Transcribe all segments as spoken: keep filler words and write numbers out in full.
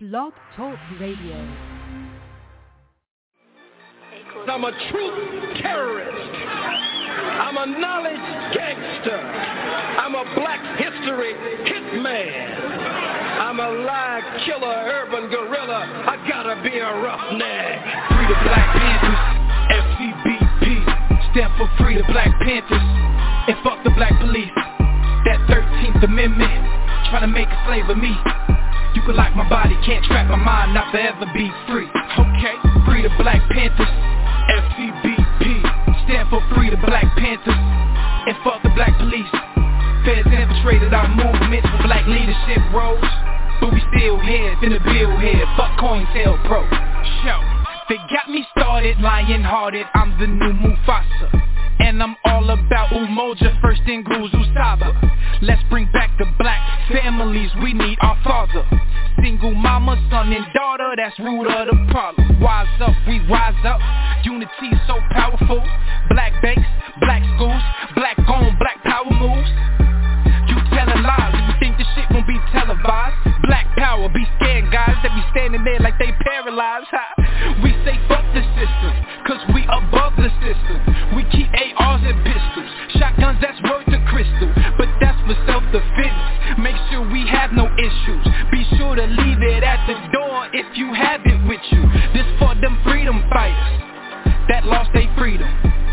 Blog Talk Radio. I'm a truth terrorist. I'm a knowledge gangster. I'm a black history hitman. I'm a lie killer, urban gorilla. I gotta be a roughneck. Free the Black Panthers, F C B P. Stand for Free the Black Panthers. And fuck the black police. That thirteenth Amendment, trying to make a slave of me. You can lock my body, can't trap my mind, not forever be free. Okay, free the Black Panthers, F C B P. Stand for Free the Black Panthers. And fuck the black police. Feds infiltrated our movements for black leadership roles. But we still here, finna build here. Fuck COINTELPRO. Show, they got me started, lion-hearted. I'm the new Mufasa. And I'm all about Umoja, first in Guzu Saba. Let's bring back the black families, we need our father. Single mama, son and daughter, that's root of the problem. Wise up, we rise up, unity so powerful. Black banks, black schools, black on, black power moves. You telling lies, you think this shit won't be televised. Black power, be scared guys, they be standing there like they paralyzed. Ha. We say fuck the system, cause we above the system. We keep A Rs and pistols, shotguns that's worth a crystal. But that's for self-defense, make sure we have no issues. Be sure to leave it at the door if you have it with you. This for them freedom fighters that lost their freedom.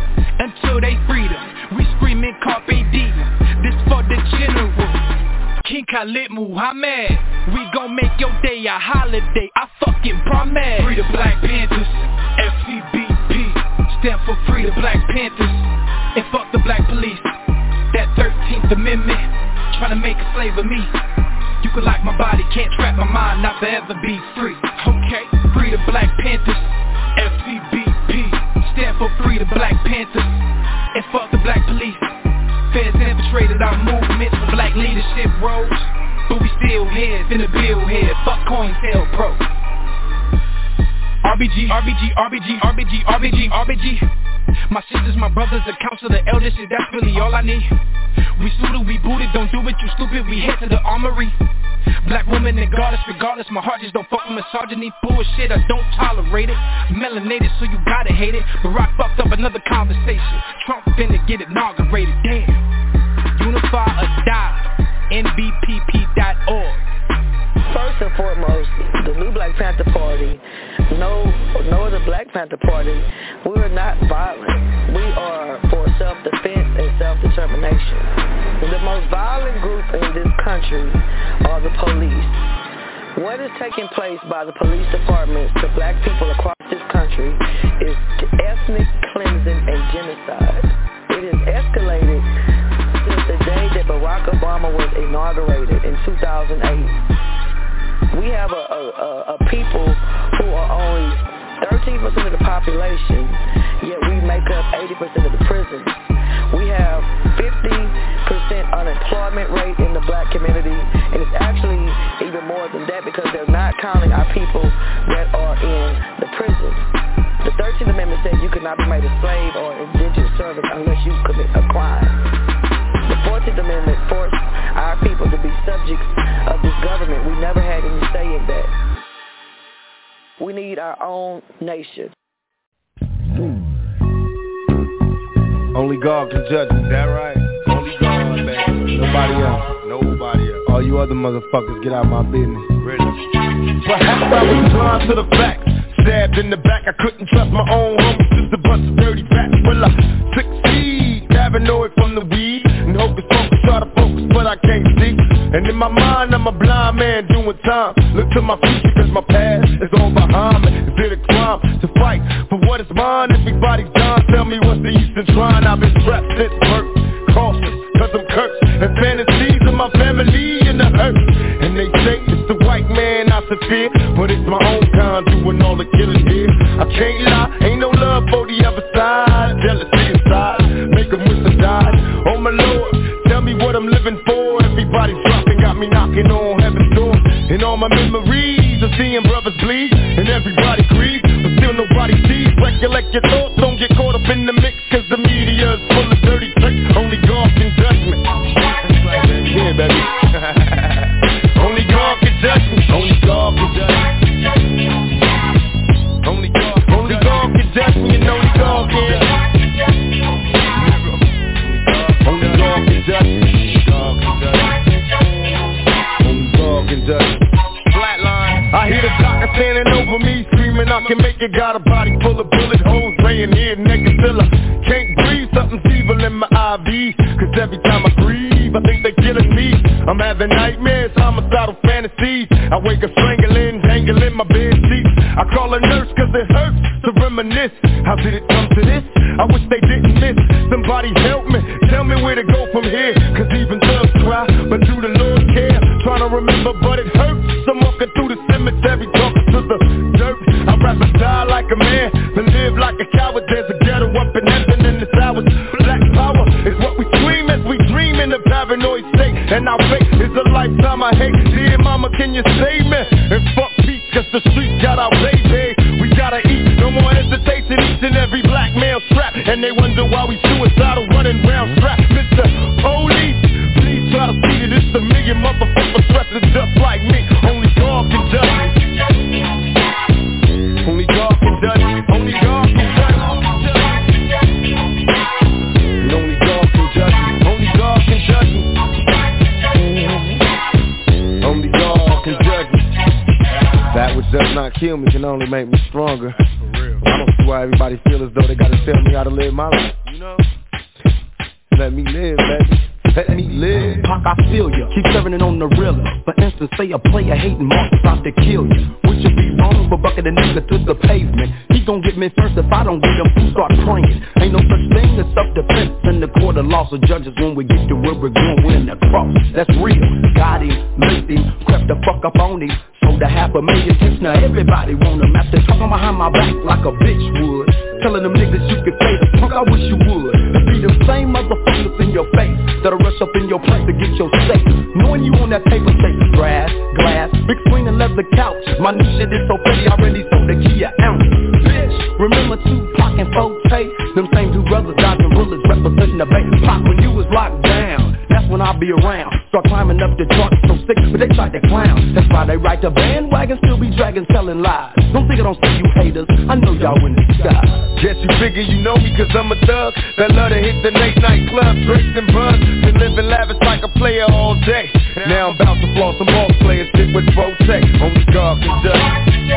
Until they freedom, we screaming Carpe Diem. This for the general, King Khalid Muhammad. We gon' make your day a holiday, I fucking promise. Free the Black Panthers, F C B P. Stand for Free the Black Panthers. And fuck the black police. That thirteenth Amendment, trying to make a slave of me. You can lock my body, can't trap my mind, not forever be free. Okay, Free the Black Panthers, F C B P. Stand for Free the Black Panthers. And fuck the black police. Feds infiltrated our movements for black leadership roles. But we still here, finna build here. Fuck COINTELPRO. R B G, R B G, R B G, R B G, R B G, R B G. My sisters, my brothers, the council, the elders, shit, that's really all I need. We suited, we booted, don't do it, you stupid, we head to the armory. Black woman and goddess, regardless, my heart just don't fuck with misogyny. Bullshit, I don't tolerate it. Melanated, so you gotta hate it. Barack fucked up another conversation. Trump finna get inaugurated, damn. Unify or die, N B P P dot org. First and foremost, the new Black Panther Party, no, no other Black Panther Party, we are not violent. We are for self-defense and self-determination. The most violent group in this country are the police. What is taking place by the police departments to black people across this country is ethnic cleansing and genocide. It has escalated since the day that Barack Obama was inaugurated in two thousand eight. We have a, a, a people who are only thirteen percent of the population, yet we make up eighty percent of the prisons. We have fifty percent unemployment rate in the black community, and it's actually even more than that because they're not counting our people that are in the prisons. The thirteenth Amendment said you could not be made a slave or indentured servant unless you commit a crime. The fourteenth Amendment forced our people to be subjects of this government. We never had any say in that. We need our own nation. Only God can judge me. That right? Only God, man. Nobody else. Nobody else. All you other motherfuckers, get out my business. Really? Perhaps I was blind to the facts. Stabbed in the back, I couldn't trust my own homies. Just a bunch of dirty facts. Well, I succeed, paranoid from the weed, and hocus pocus, try to focus, but I can't see. And in my mind, I'm a blind man doing time. Look to my future, cause my past is all behind me. Is it a crime to fight for what is mine? Everybody's dying, tell me what's the use in trying. I've been trapped since birth, cautious, cause I'm cursed. And fantasies of my family in the hurt. And they say it's the white man I fear, but it's my own kind doing all the killing here. I can't lie, ain't no love for the other side. Jealousy inside, make them wish I died. Oh my Lord, tell me what I'm living for. Everybody's dropping, got me knocking on heaven's door. And all my memories of seeing brothers bleed, and everybody grieves, but still nobody sees. Recollect your thoughts, don't get caught up in the mix, cause the media is full of dirty tricks. Only God can judge me. Yeah, baby. Only God can judge me. Only God can judge me. standing over me, screaming I can make it. Got a body full of bullet holes, laying here naked till I can't breathe. Something's evil in my I V, cause every time I breathe, I think they're killing me. I'm having nightmares, homicidal fantasies. I wake up strangling, dangling my bed sheets. I call a nurse cause it hurts to reminisce. How did it come to this? I wish they didn't miss. Somebody help me, tell me where to go from here. Cause even thugs cry, but do the Lord care? Trying to remember, but it hurts. I'm walking through the cemetery, talking to the dirt. I'd rather die like a man than live like a coward. There's a ghetto up in heaven in this hours. Black power is what we scream as we dream in the paranoid state. And our fate is a lifetime I hate. Dear mama, can you save me? And fuck peace, cause the streets got our baby. We gotta eat, no more hesitation. Each and every black male strapped, and they wonder why we suicidal running round strapped. Mister Police, please try to see that it's a million motherfuckers stressing just like me. Only God can judge me. Only God can judge me. Only God can judge me. And only God can judge me. Only God can judge me. Only God can judge me. That which does not kill me can only make me stronger. I don't see why everybody feel as though they gotta tell me how to live my life, you know? Let me live, baby. Let me live. Pac, I feel ya. Keep serving it on the realer. For instance, say a player hating marks out to kill you. Would you be wrong for bucking a nigga to the pavement? He gon' get me first if I don't get him to start praying. Ain't no such thing as self-defense in the court of laws of judges. When we get to where we're going, we're in the cross. That's real. Got him, missed him, crept the fuck up on him. Sold a half a million tips, now everybody want him. After talking behind my back like a bitch would. Telling them niggas you could say the fuck, I wish you would. It be the same motherfuckers in your face that'll rush up in your place to get your safe. Knowing you on that paper chase, grass, glass, big screen and leather couch. My new shit is so pretty, I already sold the key an ounce. Bitch, remember Tupac and Forte? Them same two brothers dodging bullets representing the baby Pac when you was locked down. That's when I'll be around. Start climbing up the charts so sick, but they tried to clown. That's why they ride the bandwagon, still be dragging, telling lies. Don't think I don't see you haters, I know y'all in the sky. Guess you figure you know me cause I'm a thug that love to hit the late night club, drinks and buzz. Been living lavish like a player all day. Now I'm about to floss some ball players, shit with Forte. Only God can judge me.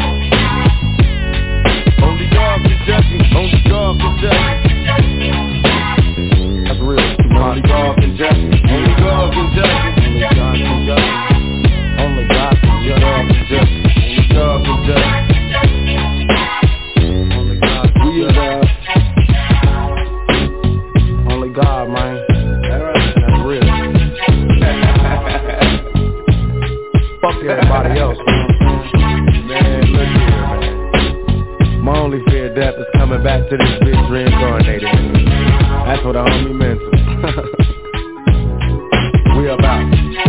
Only God can judge me. Only God can judge me. That's real. Only God can judge me. Only God can judge me. Only God can judge me. Only God can judge me. Only God can judge me. Only God can judge me. Only God, man. That's real. Fuck everybody else, man. Man, look here, man. My only fear of death is coming back to this bitch reincarnated. That's what a homie meant to. We about.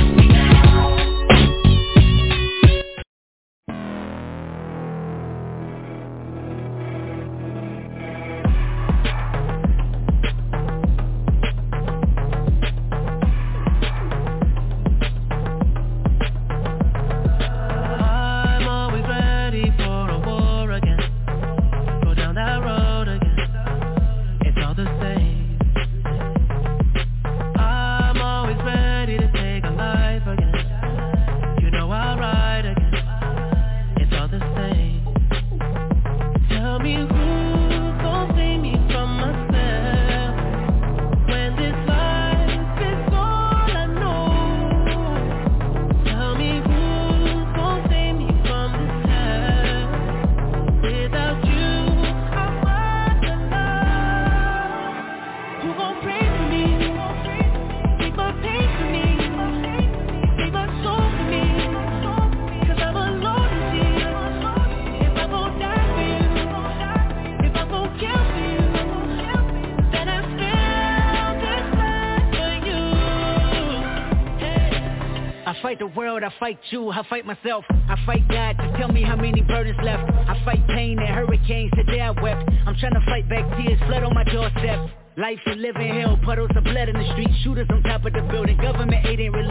I fight you, I fight myself. I fight God to tell me how many burdens left. I fight pain and hurricanes, today I wept. I'm trying to fight back tears, flood on my doorstep. Life is living hell, puddles of blood in the street. Shooters on top of the building, government aid ain't relief.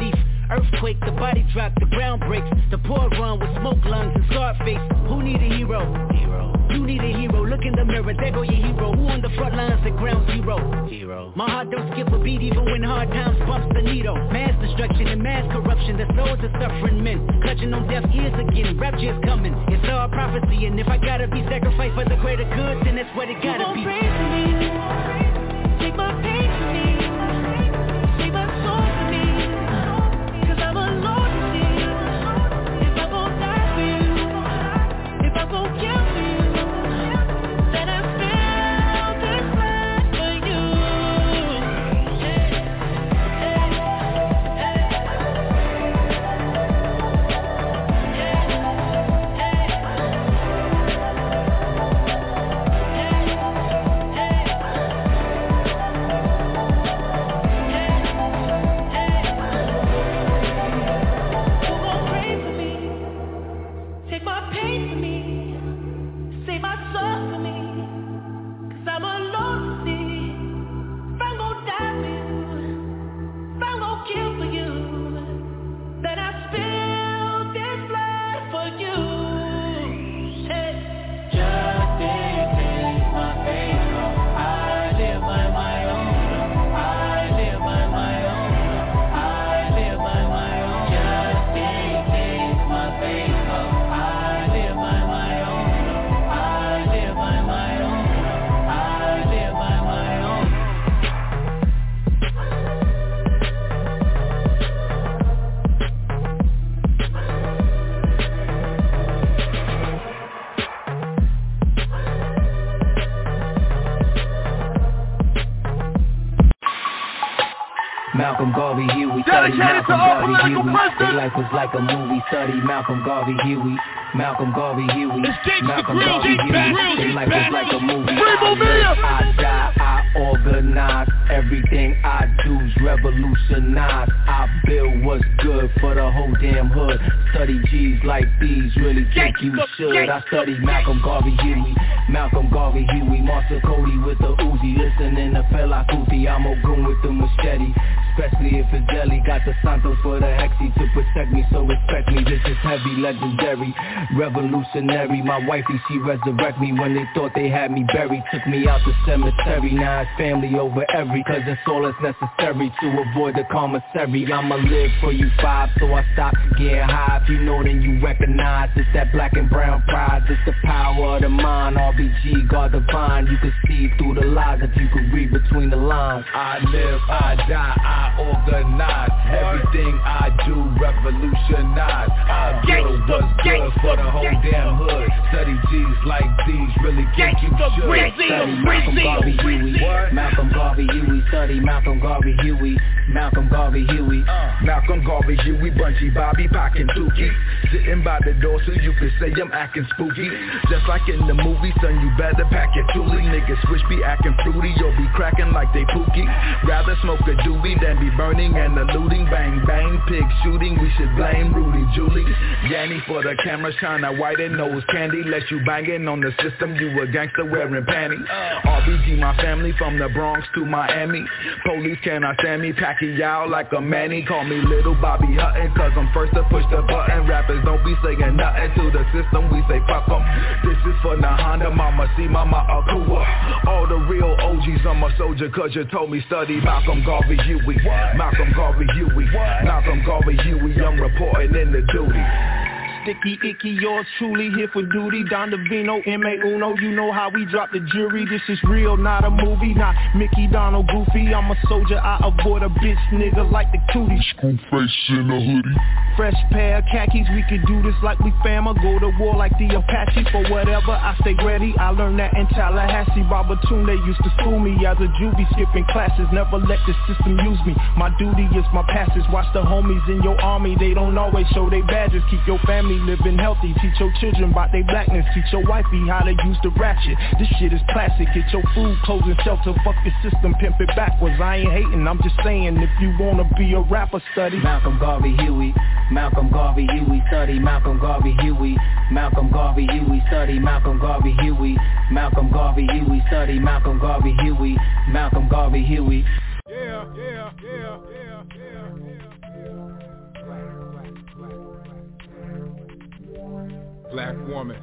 Earthquake, the body drop, the ground breaks. The poor run with smoke lungs and scarred face. Who need a hero? Hero. You need a hero, look in the mirror, there go your hero. Who on the front lines at ground zero? Hero. My heart don't skip a beat even when hard times bumps the needle. Mass destruction and mass corruption, the souls of suffering men. Clutching on deaf ears again, rapture's coming. It's all prophecy, and if I gotta be sacrificed for the greater good, then that's what it gotta be. Pray for me, take my pain for me, take my soul for me, cause I'm alone to see. If I gon' die for you, if I gon' kill for you, then I feel this life for you. Malcolm Garvey, Huey, study Malcolm Garvey, Huey. Their life was like a movie, study Malcolm Garvey, Huey. Malcolm Garvey, Huey. Malcolm Garvey, Huey. Their life was like a movie. I live, I die, I organize. Everything I do's revolutionize. I build what's good for the whole damn hood. Study G's like these, really think you should. I study Malcolm Garvey, Huey. Malcolm Garvey, Huey. Marshall Cody with the Uzi. Listening to Fela Kuti. I'm Ogun with the machete. Especially if it's Deli. Got the Santos for the Hexy to protect me, so respect me. This is heavy, legendary, revolutionary. My wifey, she resurrect me when they thought they had me buried. Took me out the cemetery. Now it's family over every, cause it's all that's necessary to avoid the commissary. I'ma live for you five, so I stop getting high. If you know, then you recognize it's that black and brown pride. It's the power of the mind. R B G, God divine. You can see through the lies if you could read between the lines. I live, I die, I organize. Everything I do revolutionize. I build what's good for the whole damn hood. Study G's like these, really think you should. Study Malcolm Garvey, Huey. Malcolm Garvey, Huey. Study Malcolm Garvey, Huey. Malcolm Garvey, Huey. Malcolm Garvey, Huey. Bunchy Bobby, packing Tukey. Sitting by the door so you can say I'm acting spooky. Just like in the movie, son, you better pack your toolie. Niggas switch be acting fruity, you'll be cracking like they pookie. Rather smoke a doobie than be burning and eluding. Bang, bang, pig shooting, we should blame Rudy Julie. Yanny for the camera, shine a white and nose candy. Let you banging on the system, you a gangster wearing panties. R B G, my family from the Bronx to Miami. Police cannot stand me, Pacquiao like a Manny. Call me Little Bobby Hutton, cause I'm first to push the button. Rappers don't be saying nothing to the system, we say fuck em. This is for the Honda, Mama C, Mama Akua. All the real O Gs, I'm a soldier cause you told me study Malcolm Garvey, Huey. Malcolm Garvey, Huey. Malcolm Garvey, Huey, I'm reporting in the duty. Sticky, icky, yours truly, here for duty. Don Davino, M A Uno, you know how we drop the jury. This is real, not a movie, not Mickey, Donald, Goofy. I'm a soldier, I avoid a bitch nigga like the cootie. School face in a hoodie. Fresh pair of khakis, we could do this like we fam. Go to war like the Apache for whatever, I stay ready. I learned that in Tallahassee. Babatunde used to school me as a juvie, skipping classes. Never let the system use me. My duty is my passage. Watch the homies in your army, they don't always show their badges. Keep your family living healthy, teach your children about their blackness. Teach your wifey how to use the ratchet. This shit is classic, get your food, clothes and shelter. Fuck the system, pimp it backwards. I ain't hating, I'm just saying, if you wanna be a rapper, study Malcolm Garvey, Huey. Malcolm Garvey, Huey. Study Malcolm Garvey, Huey. Malcolm Garvey, Huey. Study Malcolm Garvey, Huey. Malcolm Garvey, Huey. Study Malcolm Garvey, Huey. Malcolm Garvey, Huey. Yeah, yeah, yeah, yeah, yeah, yeah, yeah. black woman.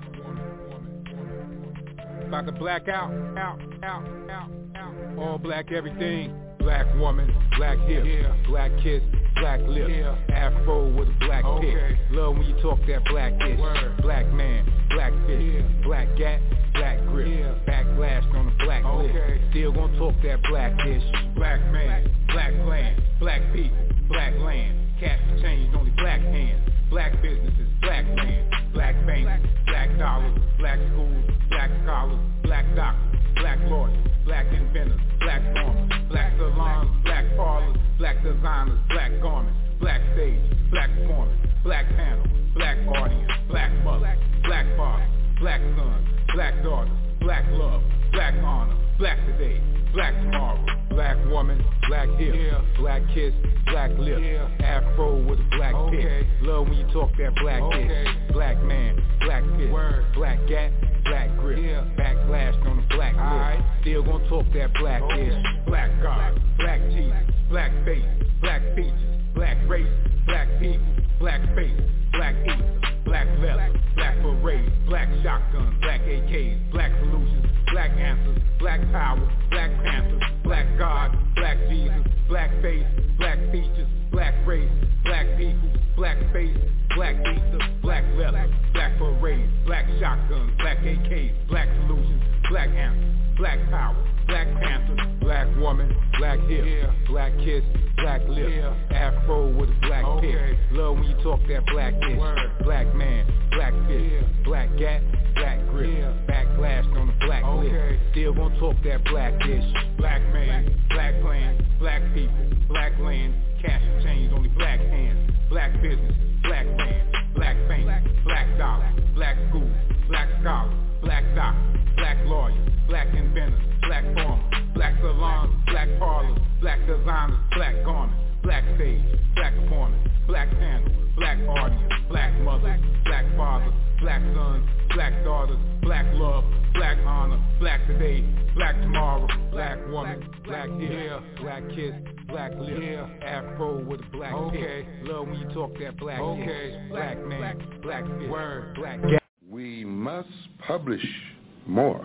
About to black out, out, out, out, out. All black everything. Black woman, black hip, yeah. Black kiss, black lip, yeah. Afro with a black okay. Pick. Love when you talk that black ish. Word. Black man, black fist, yeah. Black gat, black grip, yeah. Backlash on the black okay. List. Still gonna talk that black ish. Black man, black land, black people, black land. Cash changed, only black hands. Black businesses, black land, black banks, black dollars, black schools, black scholars, black doctors, black lawyers, black inventors, black farmers, black salons, black parlors, black designers, black garments, black stage, black performance, black panel, black audience, black mother, black father, black son, black daughter, black love, black honor, black today, black tomorrow, black woman, black hip, yeah. Black kiss, black lip, yeah. Afro with a black okay. Pick. Love when you talk that black okay. Kiss. Black man, black fist, word. Black gat, black grip, yeah. Backlash on the black list. Right. Still gonna talk that black okay. Ish. Black God, black Jesus, black face, black features, black race, black people, black face, black eater, black leather, black parade, black shotguns, black A Ks, black solutions, black answers, black power, black panthers, black God, black Jesus, black face, black features, black race, black people, black face, black ether, black leather, black parade, black shotguns, black A Ks, black solutions, black answers, black power, black panthers, black woman, black hip, yeah. Black kiss, black lip, yeah. Afro with a black okay. Pick. Love when you talk that black ish. Black man, black fist, yeah. Black gat, black grip, yeah. Backlash on the black okay. List. Still gonna talk that black ish. Black man, black plan, black people, black land, cash and change, only black hands, black business, black man, black bank, black dollar, black school, black scholar, black doctor, black lawyer, black inventor, black farmer, black salons, black parlors, black designers, black garments, black stage, black performance, black panel, black audience, black mothers, black fathers, black sons, black daughters, black love, black honor, black today, black tomorrow, black woman, black hair, black kiss, black lip, yeah. Afro with a black okay. Pick. Love when you talk that black okay. Kiss. Black man, black fist, word, black gat. We must publish more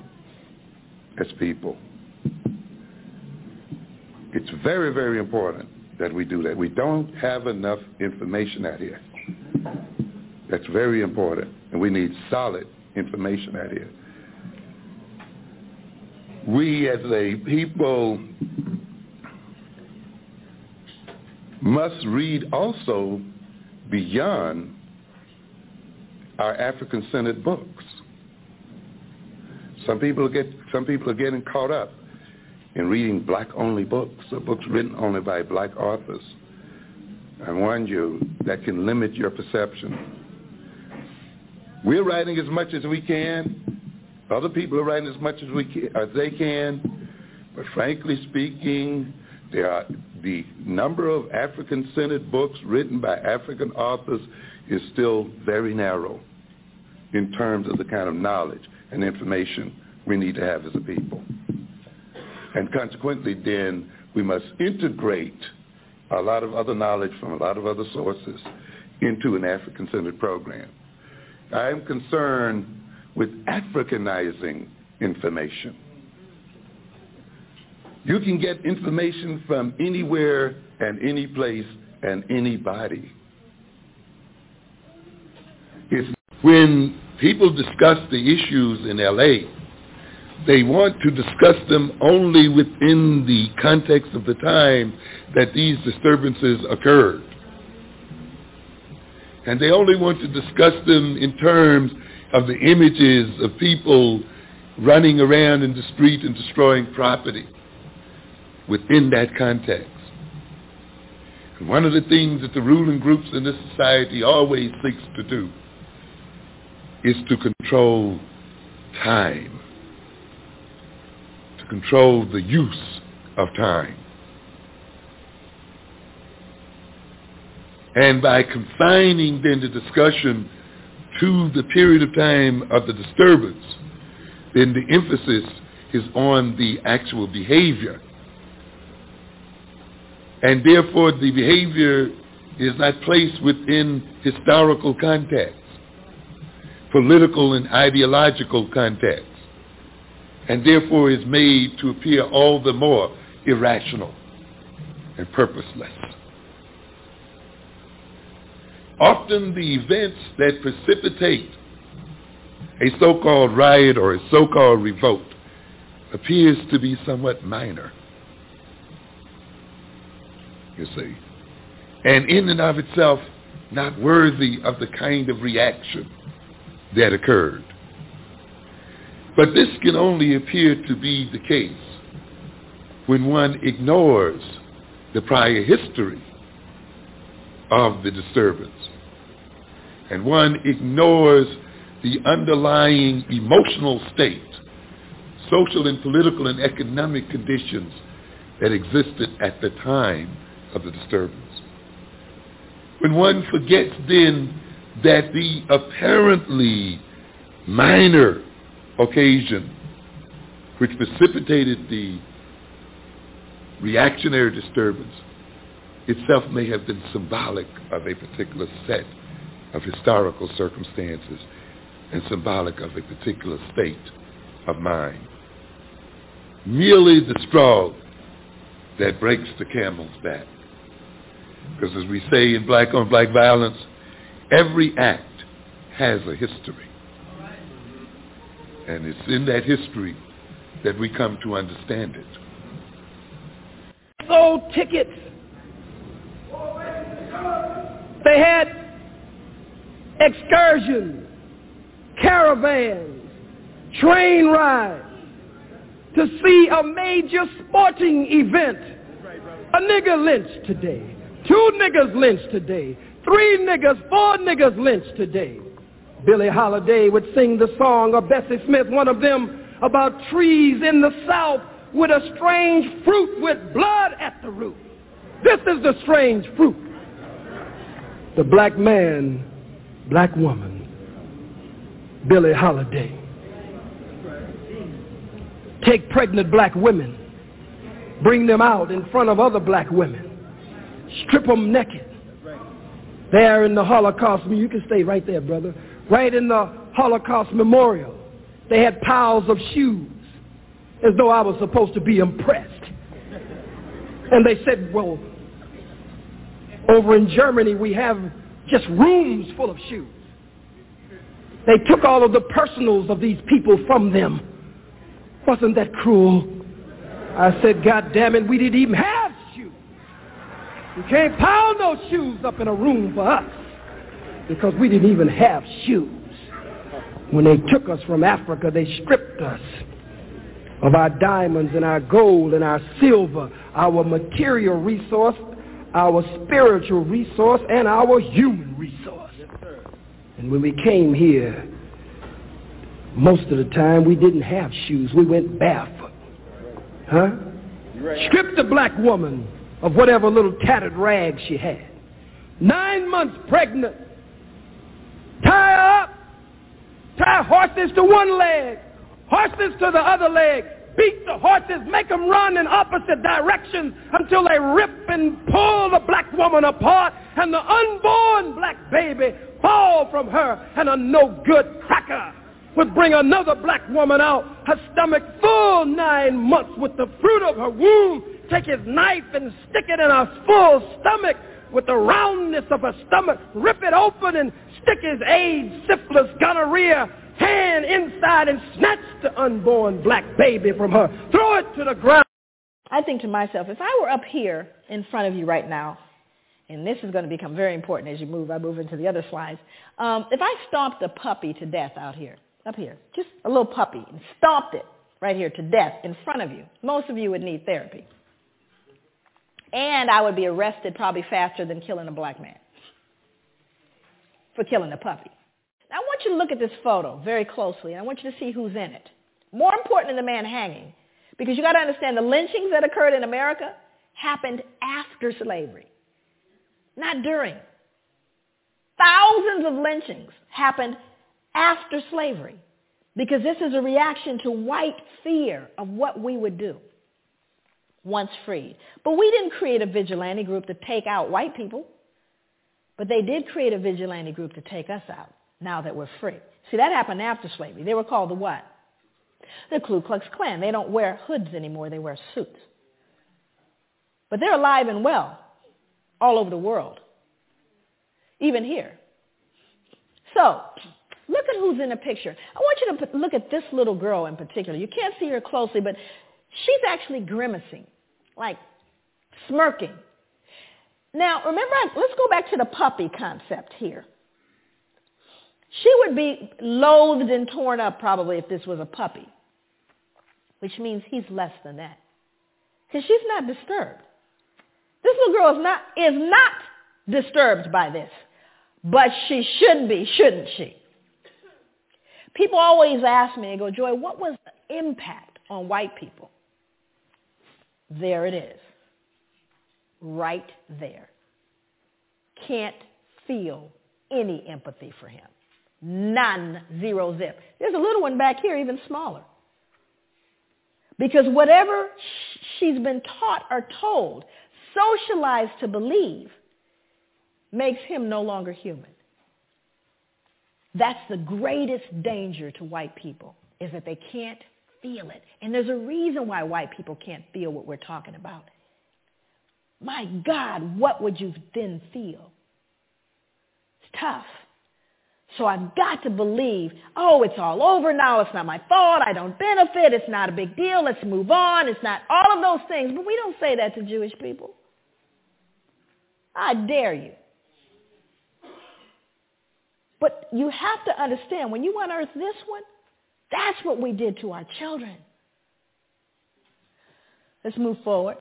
as people. It's very, very important that we do that. We don't have enough information out here. That's very important, and we need solid information out here. We as a people must read also beyond our African-centered books. Some people get some people are getting caught up in reading black-only books, or books written only by black authors. I warn you, that can limit your perception. We're writing as much as we can. Other people are writing as much as we can, as they can. But frankly speaking, there are the number of African-centered books written by African authors is still very narrow in terms of the kind of knowledge and information we need to have as a people. And consequently, then, we must integrate a lot of other knowledge from a lot of other sources into an African-centered program. I am concerned with Africanizing information. You can get information from anywhere and any place and anybody. It's when people discuss the issues in L A, they want to discuss them only within the context of the time that these disturbances occurred. And they only want to discuss them in terms of the images of people running around in the street and destroying property within that context. And one of the things that the ruling groups in this society always seeks to do is to control time, to control the use of time. And by confining then the discussion to the period of time of the disturbance, then the emphasis is on the actual behavior. And therefore the behavior is not placed within historical context. political and ideological context, and therefore is made to appear all the more irrational and purposeless. Often the events that precipitate a so-called riot or a so-called revolt appears to be somewhat minor, you see, and in and of itself not worthy of the kind of reaction that occurred. But this can only appear to be the case when one ignores the prior history of the disturbance, and one ignores the underlying emotional state, social and political and economic conditions that existed at the time of the disturbance. When one forgets then that the apparently minor occasion which precipitated the reactionary disturbance itself may have been symbolic of a particular set of historical circumstances and symbolic of a particular state of mind. Merely the straw that breaks the camel's back. Because as we say in black on black violence, every act has a history. And it's in that history that we come to understand it. Sold tickets. They had excursions, caravans, train rides to see a major sporting event. A nigger lynched today. Two niggers lynched today. Three niggers, four niggers lynched today. Billie Holiday would sing the song of Bessie Smith, one of them, about trees in the South with a strange fruit with blood at the root. This is the strange fruit. The black man, black woman, Billie Holiday. Take pregnant black women, bring them out in front of other black women, strip them naked. There in the Holocaust, you can stay right there, brother. Right in the Holocaust Memorial, they had piles of shoes, as though I was supposed to be impressed. And they said, well, over in Germany, we have just rooms full of shoes. They took all of the personals of these people from them. Wasn't that cruel? I said, God damn it, we didn't even have shoes. You can't pile those shoes up in a room for us because we didn't even have shoes. When they took us from Africa, they stripped us of our diamonds and our gold and our silver, our material resource, our spiritual resource, and our human resource. And when we came here, most of the time we didn't have shoes. We went barefoot. Huh? Stripped the black woman of whatever little tattered rags she had. Nine months pregnant. Tie her up. Tie horses to one leg. Horses to the other leg. Beat the horses, make them run in opposite directions until they rip and pull the black woman apart and the unborn black baby fall from her, and a no-good cracker would bring another black woman out, her stomach full nine months with the fruit of her womb, take his knife and stick it in her full stomach with the roundness of her stomach, rip it open and stick his AIDS, syphilis, gonorrhea hand inside and snatch the unborn black baby from her, throw it to the ground. I think to myself, if I were up here in front of you right now, and this is going to become very important as you move, I move into the other slides, um, if I stomped a puppy to death out here, up here, just a little puppy, and stomped it right here to death in front of you, most of you would need therapy. And I would be arrested probably faster than killing a black man for killing a puppy. Now, I want you to look at this photo very closely, and I want you to see who's in it. More important than the man hanging, because you got to understand the lynchings that occurred in America happened after slavery, not during. Thousands of lynchings happened after slavery, because this is a reaction to white fear of what we would do once freed. But we didn't create a vigilante group to take out white people, but they did create a vigilante group to take us out. now that we're free. See, that happened after slavery. They were called the what? The Ku Klux Klan. They don't wear hoods anymore. They wear suits. But they're alive and well all over the world, even here. So look at who's in the picture. I want you to put, look at this little girl in particular. You can't see her closely, but she's actually grimacing, like smirking. Now, remember, let's go back to the puppy concept here. She would be loathed and torn up probably if this was a puppy, which means he's less than that, because she's not disturbed. This little girl is not, is not disturbed by this, but she should be, shouldn't she? People always ask me, they go, Joy, what was the impact on white people? There it is, right there. Can't feel any empathy for him. None, zero, zip. There's a little one back here, even smaller. Because whatever she's been taught or told, socialized to believe, makes him no longer human. That's the greatest danger to white people, is that they can't feel it. And there's a reason why white people can't feel what we're talking about. My God, what would you then feel? It's tough. So I've got to believe, oh, it's all over now. It's not my fault. I don't benefit. It's not a big deal. Let's move on. It's not all of those things. But we don't say that to Jewish people. I dare you. But you have to understand, when you unearth this one, that's what we did to our children. Let's move forward.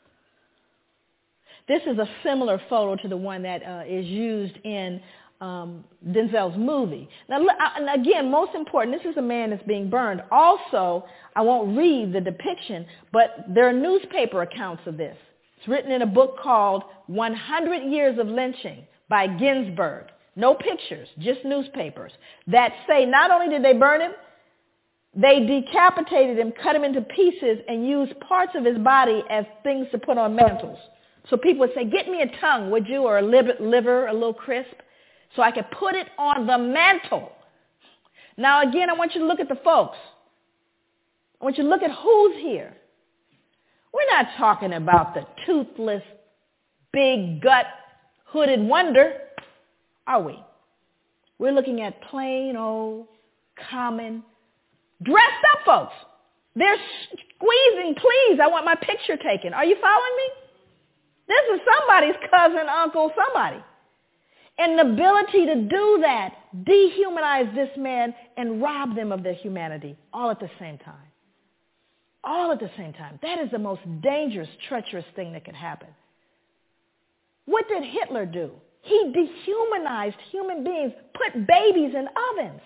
This is a similar photo to the one that uh, is used in um, Denzel's movie. Now, and again, most important, this is a man that's being burned. Also, I won't read the depiction, but there are newspaper accounts of this. It's written in a book called one hundred years of Lynching by Ginsburg. No pictures, just newspapers that say not only did they burn him, they decapitated him, cut him into pieces, and used parts of his body as things to put on mantles. So people would say, get me a tongue, would you, or a liver, a little crisp, so I could put it on the mantle. Now, again, I want you to look at the folks. I want you to look at who's here. We're not talking about the toothless, big gut, hooded wonder, are we? We're looking at plain old, common, dressed up folks. They're squeezing, please, I want my picture taken. Are you following me? This is somebody's cousin, uncle, somebody. And the ability to do that, dehumanize this man and rob them of their humanity all at the same time. All at the same time. That is the most dangerous, treacherous thing that could happen. What did Hitler do? He dehumanized human beings, put babies in ovens.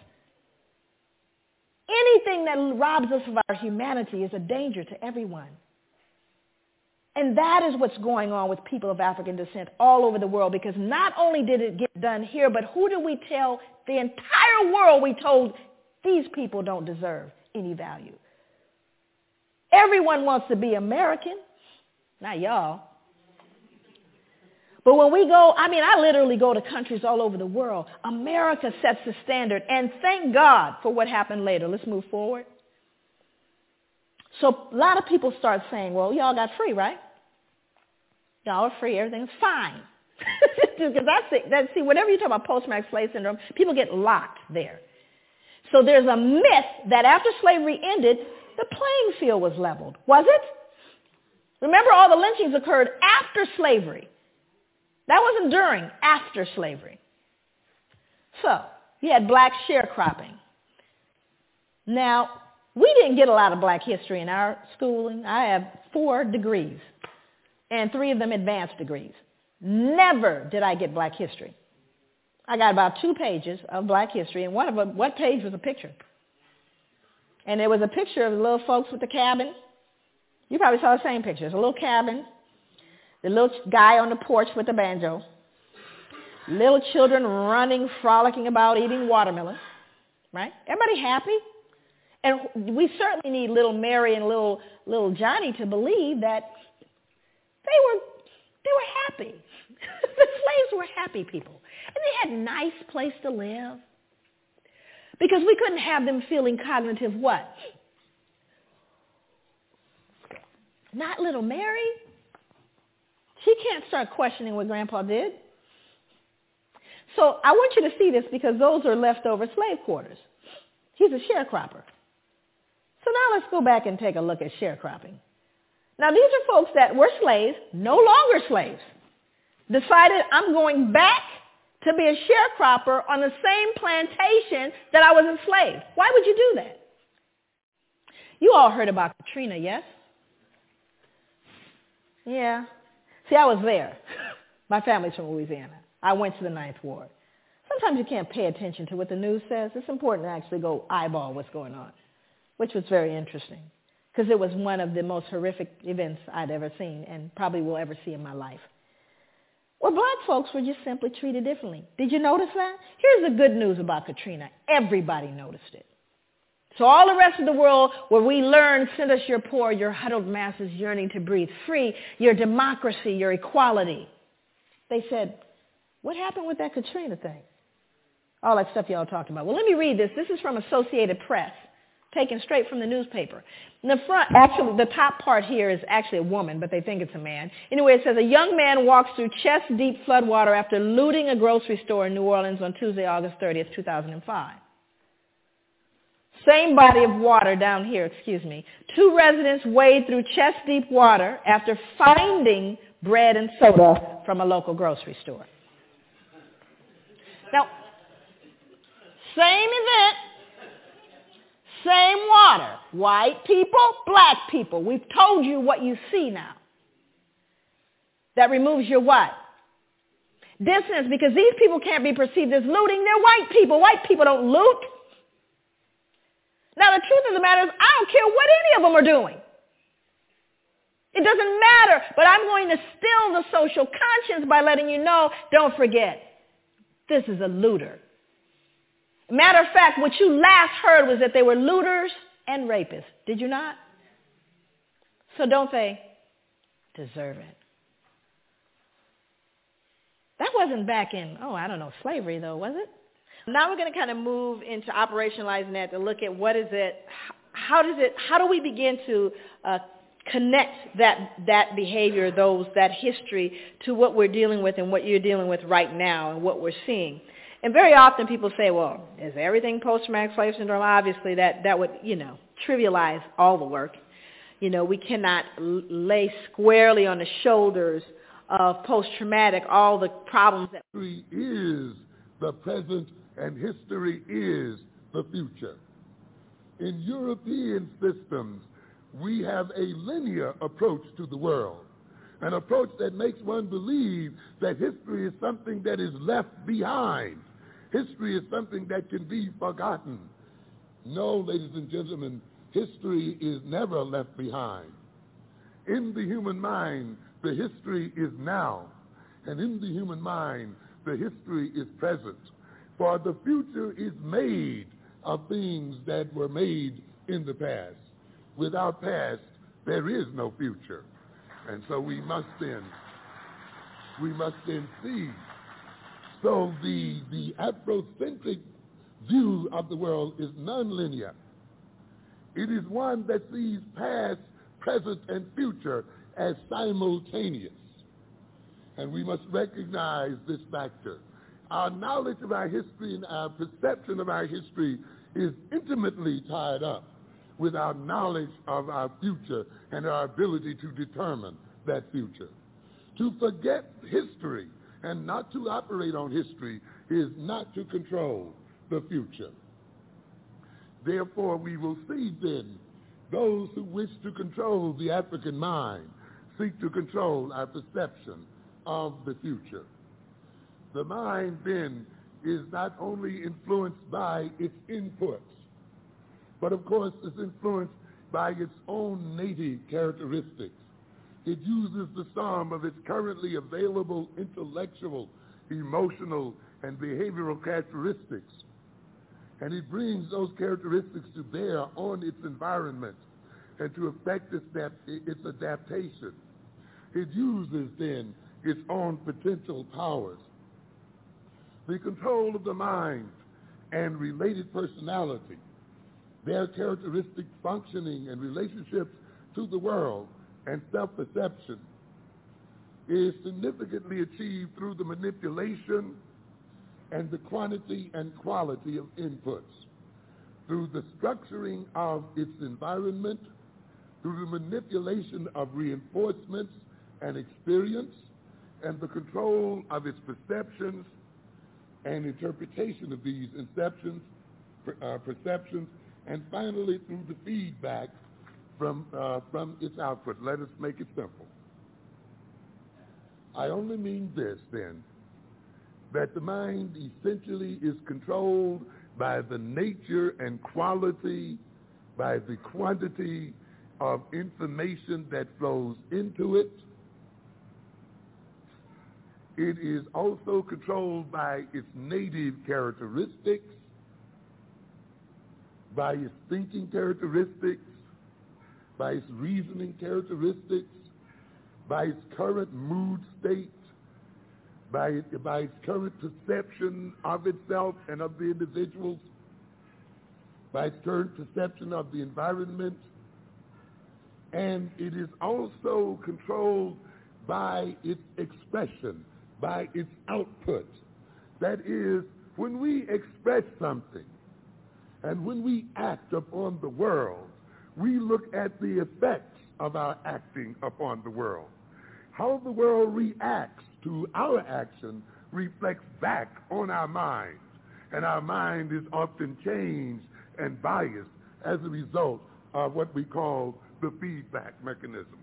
Anything that robs us of our humanity is a danger to everyone. And that is what's going on with people of African descent all over the world, because not only did it get done here, but who did we tell? The entire world we told these people don't deserve any value. Everyone wants to be American, not y'all. But when we go, I mean, I literally go to countries all over the world. America sets the standard, and thank God for what happened later. Let's move forward. So a lot of people start saying, well, y'all got free, right? Y'all are free. Everything's fine. Because I see, that, see, whenever you talk about post-traumatic slave syndrome, people get locked there. So there's a myth that after slavery ended, the playing field was leveled. Was it? Remember, all the lynchings occurred after slavery. That wasn't during, after slavery. So you had black sharecropping. Now, we didn't get a lot of black history in our schooling. I have four degrees, and three of them advanced degrees. Never did I get black history. I got about two pages of black history, and one of them, what page was a picture? And there was a picture of the little folks with the cabin. You probably saw the same picture. It's a little cabin. The little guy on the porch with the banjo. Little children running, frolicking about, eating watermelon. Right? Everybody happy? And we certainly need little Mary and little little Johnny to believe that they were they were happy. The slaves were happy people. And they had a nice place to live. Because we couldn't have them feeling cognitive what? Not little Mary. She can't start questioning what Grandpa did. So I want you to see this because those are leftover slave quarters. He's a sharecropper. So now let's go back and take a look at sharecropping. Now these are folks that were slaves, no longer slaves, decided I'm going back to be a sharecropper on the same plantation that I was enslaved. Why would you do that? You all heard about Katrina, yes? Yeah. See, I was there. My family's from Louisiana. I went to the Ninth Ward. Sometimes you can't pay attention to what the news says. It's important to actually go eyeball what's going on, which was very interesting because it was one of the most horrific events I'd ever seen and probably will ever see in my life. Well, black folks were just simply treated differently. Did you notice that? Here's the good news about Katrina. Everybody noticed it. So all the rest of the world where we learned, send us your poor, your huddled masses yearning to breathe free, your democracy, your equality. They said, what happened with that Katrina thing? All that stuff y'all talked about. Well, let me read this. This is from Associated Press, taken straight from the newspaper. In the front, actually, the top part here is actually a woman, but they think it's a man. Anyway, it says, a young man walks through chest-deep floodwater after looting a grocery store in New Orleans on Tuesday, August thirtieth, two thousand five. Same body of water down here, excuse me. Two residents wade through chest-deep water after finding bread and soda from a local grocery store. Now, same event, same water. White people, black people. We've told you what you see now. That removes your what? Distance, because these people can't be perceived as looting. They're white people. White people don't loot. Now, the truth of the matter is, I don't care what any of them are doing. It doesn't matter, but I'm going to still the social conscience by letting you know, don't forget, this is a looter. Matter of fact, what you last heard was that they were looters and rapists. Did you not? So don't they deserve it? That wasn't back in, oh, I don't know, slavery though, was it? Now we're going to kind of move into operationalizing that to look at what is it, how does it, how do we begin to uh, connect that that behavior, those that history to what we're dealing with and what you're dealing with right now and what we're seeing. And very often people say, well, is everything post-traumatic slave syndrome? Obviously that, that would, you know, trivialize all the work. You know, we cannot l- lay squarely on the shoulders of post-traumatic all the problems that history is the present and history is the future. In European systems, we have a linear approach to the world, an approach that makes one believe that history is something that is left behind. History is something that can be forgotten. No, ladies and gentlemen, history is never left behind. In the human mind, the history is now, and in the human mind, the history is present. For the future is made of things that were made in the past. Without past, there is no future. And so we must then, we must then see. So the, the Afrocentric view of the world is nonlinear. It is one that sees past, present, and future as simultaneous. And we must recognize this factor. Our knowledge of our history and our perception of our history is intimately tied up with our knowledge of our future and our ability to determine that future. To forget history and not to operate on history is not to control the future. Therefore, we will see then those who wish to control the African mind seek to control our perception of the future. The mind then is not only influenced by its inputs, but of course is influenced by its own native characteristics. It uses the sum of its currently available intellectual, emotional, and behavioral characteristics, and it brings those characteristics to bear on its environment and to affect its, its adaptation. It uses then its own potential powers. The control of the mind and related personality, their characteristic functioning and relationships to the world and self-perception is significantly achieved through the manipulation and the quantity and quality of inputs, through the structuring of its environment, through the manipulation of reinforcements and experience, and the control of its perceptions and interpretation of these inceptions, uh, perceptions, and finally through the feedback from, uh, from its output. Let us make it simple. I only mean this, then, that the mind essentially is controlled by the nature and quality, by the quantity of information that flows into it. It is also controlled by its native characteristics, by its thinking characteristics, by its reasoning characteristics, by its current mood state, by, it, by its current perception of itself and of the individuals, by its current perception of the environment, and it is also controlled by its expression, by its output. That is, when we express something and when we act upon the world, we look at the effects of our acting upon the world. How the world reacts to our action reflects back on our mind, and our mind is often changed and biased as a result of what we call the feedback mechanism.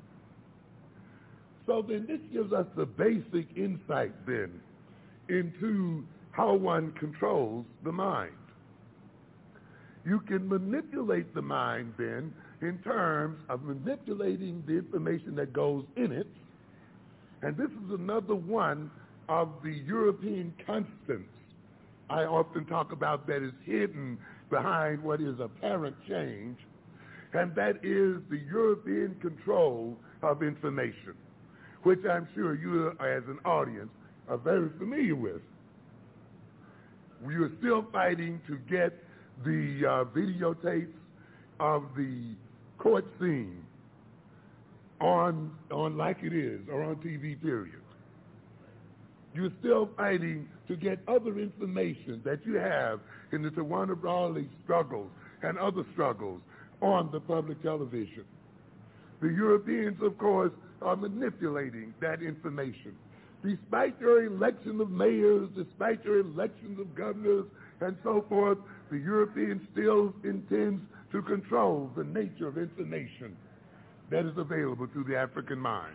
So then this gives us the basic insight then into how one controls the mind. You can manipulate the mind then in terms of manipulating the information that goes in it. And this is another one of the European constants I often talk about that is hidden behind what is apparent change, and that is the European control of information, which I'm sure you as an audience are very familiar with. We are still fighting to get the uh, videotapes of the court scene on, on Like It Is or on T V, period. You're still fighting to get other information that you have in the Tawana Brawley struggles and other struggles on the public television. The Europeans, of course, are manipulating that information. Despite your election of mayors, despite your elections of governors, and so forth, the European still intends to control the nature of information that is available to the African mind.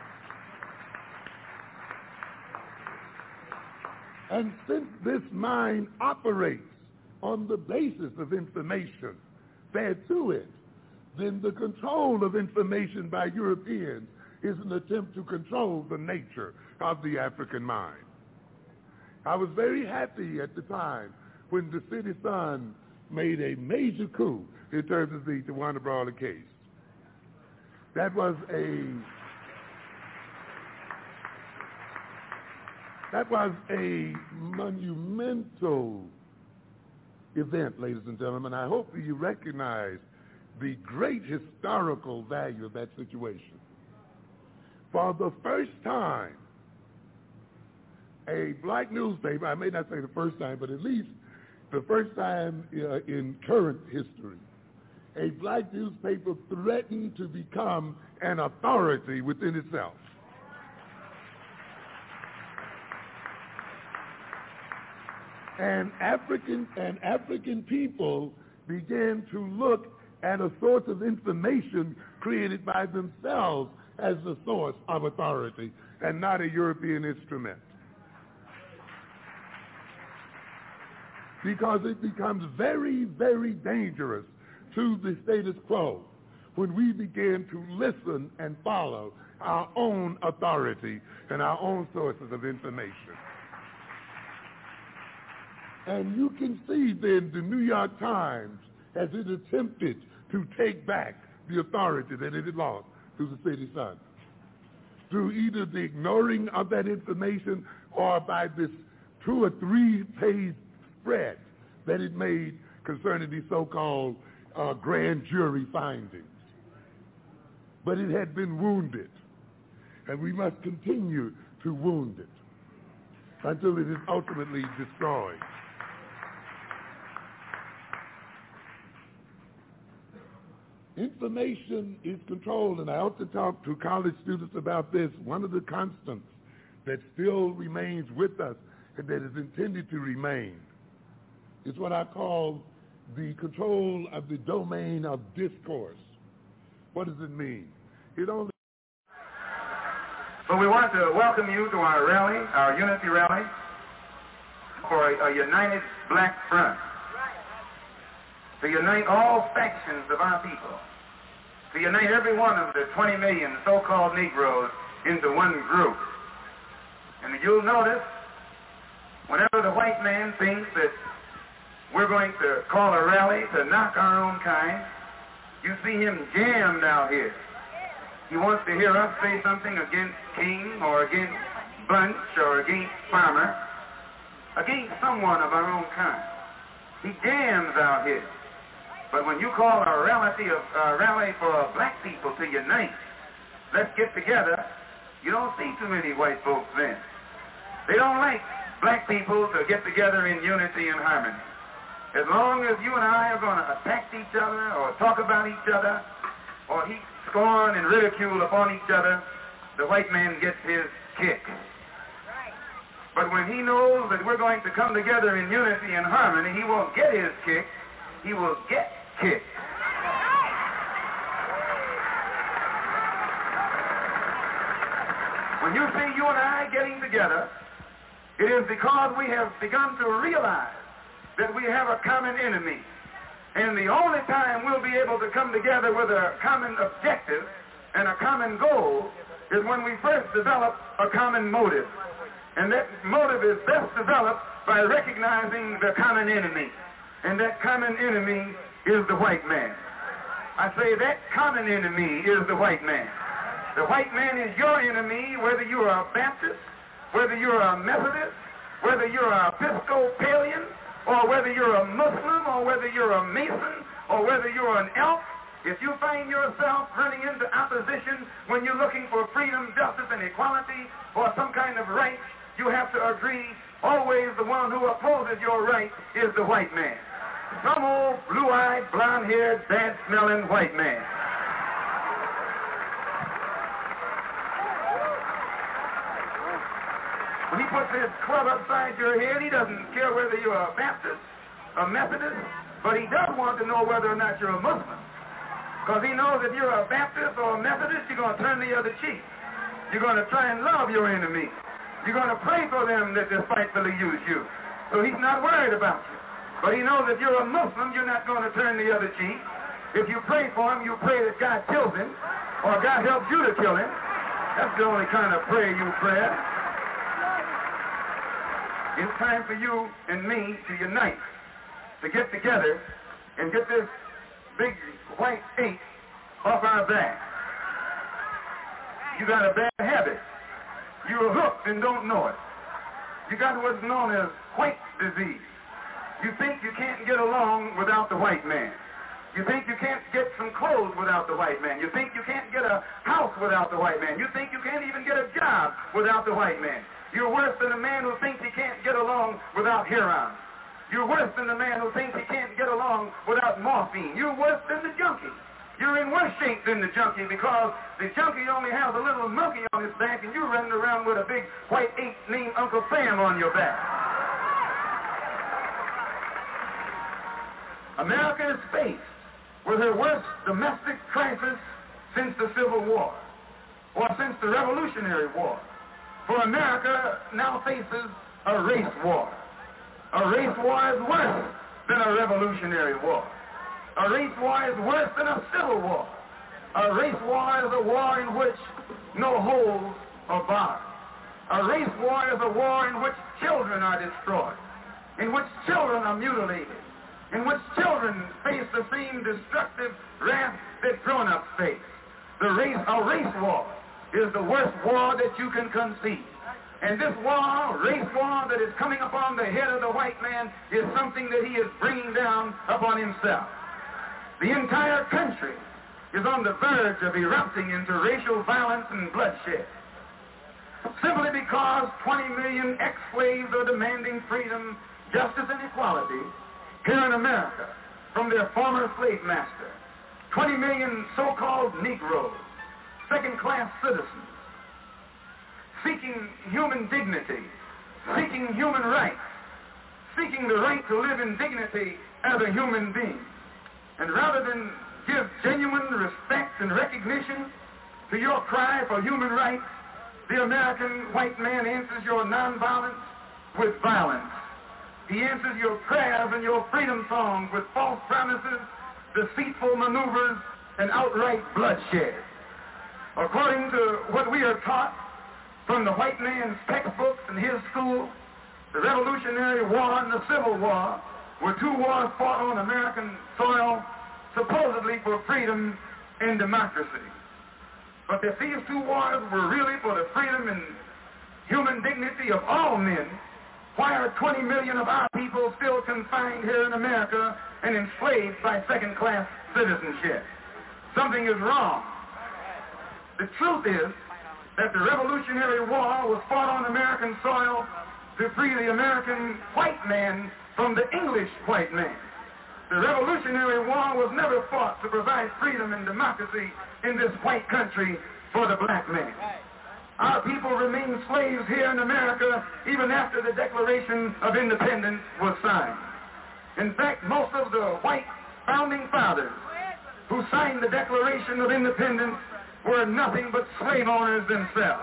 And since this mind operates on the basis of information fed to it, then the control of information by Europeans is an attempt to control the nature of the African mind. I was very happy at the time when the City Sun made a major coup in terms of the Tawana Brawley case. That was a that was a monumental event, ladies and gentlemen. I hope that you recognize the great historical value of that situation. For the first time, a black newspaper, I may not say the first time, but at least the first time uh, in current history, a black newspaper threatened to become an authority within itself. And African and African people began to look at a source of information created by themselves as the source of authority and not a European instrument. Because it becomes very, very dangerous to the status quo when we begin to listen and follow our own authority and our own sources of information. And you can see then the New York Times, as it attempted to take back the authority that it had lost to the City Sun, through either the ignoring of that information or by this two or three page spread that it made concerning the so-called uh, grand jury findings. But it had been wounded, and we must continue to wound it until it is ultimately destroyed. Information is controlled, and I ought to talk to college students about this. One of the constants that still remains with us and that is intended to remain is what I call the control of the domain of discourse. What does it mean? It only... So we want to welcome you to our rally, our unity rally, for a, a united black front, to unite all factions of our people, to unite every one of the twenty million so-called Negroes into one group. And you'll notice, whenever the white man thinks that we're going to call a rally to knock our own kind, you see him jammed out here. He wants to hear us say something against King or against Bunch or against Farmer, against someone of our own kind. He jams out here. But when you call a rally, of, a rally for black people to unite, let's get together, you don't see too many white folks then. They don't like black people to get together in unity and harmony. As long as you and I are going to attack each other or talk about each other or heap scorn and ridicule upon each other, the white man gets his kick. But when he knows that we're going to come together in unity and harmony, he won't get his kick, he will get kicked. When you see you and I getting together, it is because we have begun to realize that we have a common enemy. And the only time we'll be able to come together with a common objective and a common goal is when we first develop a common motive. And that motive is best developed by recognizing the common enemy. And that common enemy is the white man. I say that common enemy is the white man. The white man is your enemy, whether you are a Baptist, whether you're a Methodist, whether you're an Episcopalian, or whether you're a Muslim, or whether you're a Mason, or whether you're an elf. If you find yourself running into opposition when you're looking for freedom, justice, and equality, or some kind of right, you have to agree, always the one who opposes your right is the white man. Some old blue-eyed, blonde-haired, bad-smelling white man. When he puts his club upside your head, he doesn't care whether you're a Baptist, a Methodist, but he does want to know whether or not you're a Muslim. Because he knows if you're a Baptist or a Methodist, you're going to turn the other cheek. You're going to try and love your enemy. You're going to pray for them that despitefully use you. So he's not worried about you. But he knows if you're a Muslim, you're not going to turn the other cheek. If you pray for him, you pray that God kills him, or God helps you to kill him. That's the only kind of prayer you pray. It's time for you and me to unite, to get together and get this big white ape off our back. You got a bad habit. You're hooked and don't know it. You got what's known as white disease. You think you can't get along without the white man. You think you can't get some clothes without the white man. You think you can't get a house without the white man. You think you can't even get a job without the white man. You're worse than a man who thinks he can't get along without heroin. You're worse than the man who thinks he can't get along without morphine. You're worse than the junkie. You're in worse shape than the junkie because the junkie only has a little monkey on his back and you're running around with a big white ape named Uncle Sam on your back. America is faced with her worst domestic crisis since the Civil War or since the Revolutionary War. For America now faces a race war. A race war is worse than a revolutionary war. A race war is worse than a civil war. A race war is a war in which no holes are barred. A race war is a war in which children are destroyed, in which children are mutilated, in which children face the same destructive wrath that grown-ups face. The race, a race war is the worst war that you can conceive. And this war, race war that is coming upon the head of the white man is something that he is bringing down upon himself. The entire country is on the verge of erupting into racial violence and bloodshed. Simply because twenty million ex-slaves are demanding freedom, justice, and equality here in America from their former slave master. twenty million so-called Negroes, second-class citizens, seeking human dignity, seeking human rights, seeking the right to live in dignity as a human being. And rather than give genuine respect and recognition to your cry for human rights, the American white man answers your nonviolence with violence. He answers your prayers and your freedom songs with false promises, deceitful maneuvers, and outright bloodshed. According to what we are taught from the white man's textbooks in his school, the Revolutionary War and the Civil War were two wars fought on American soil, supposedly for freedom and democracy. But if these two wars were really for the freedom and human dignity of all men, why are twenty million of our people still confined here in America and enslaved by second-class citizenship? Something is wrong. The truth is that the Revolutionary War was fought on American soil to free the American white man from the English white man. The Revolutionary War was never fought to provide freedom and democracy in this white country for the black man. Our people remain slaves here in America even after the Declaration of Independence was signed. In fact, most of the white founding fathers who signed the Declaration of Independence were nothing but slave owners themselves.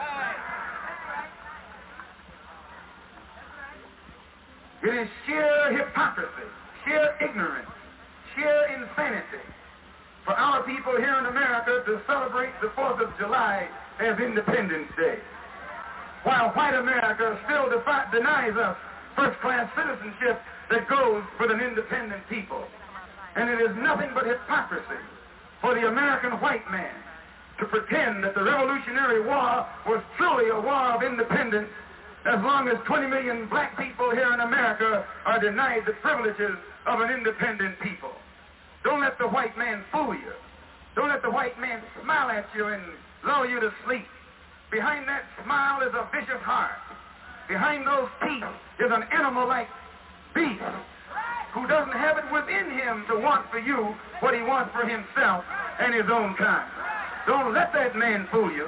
It is sheer hypocrisy, sheer ignorance, sheer insanity for our people here in America to celebrate the fourth of July as Independence Day, while white America still defi- denies us first-class citizenship that goes with an independent people. And it is nothing but hypocrisy for the American white man to pretend that the Revolutionary War was truly a war of independence as long as twenty million black people here in America are denied the privileges of an independent people. Don't let the white man fool you. Don't let the white man smile at you and lull you to sleep. Behind that smile is a vicious heart. Behind those teeth is an animal-like beast who doesn't have it within him to want for you what he wants for himself and his own kind. Don't let that man fool you.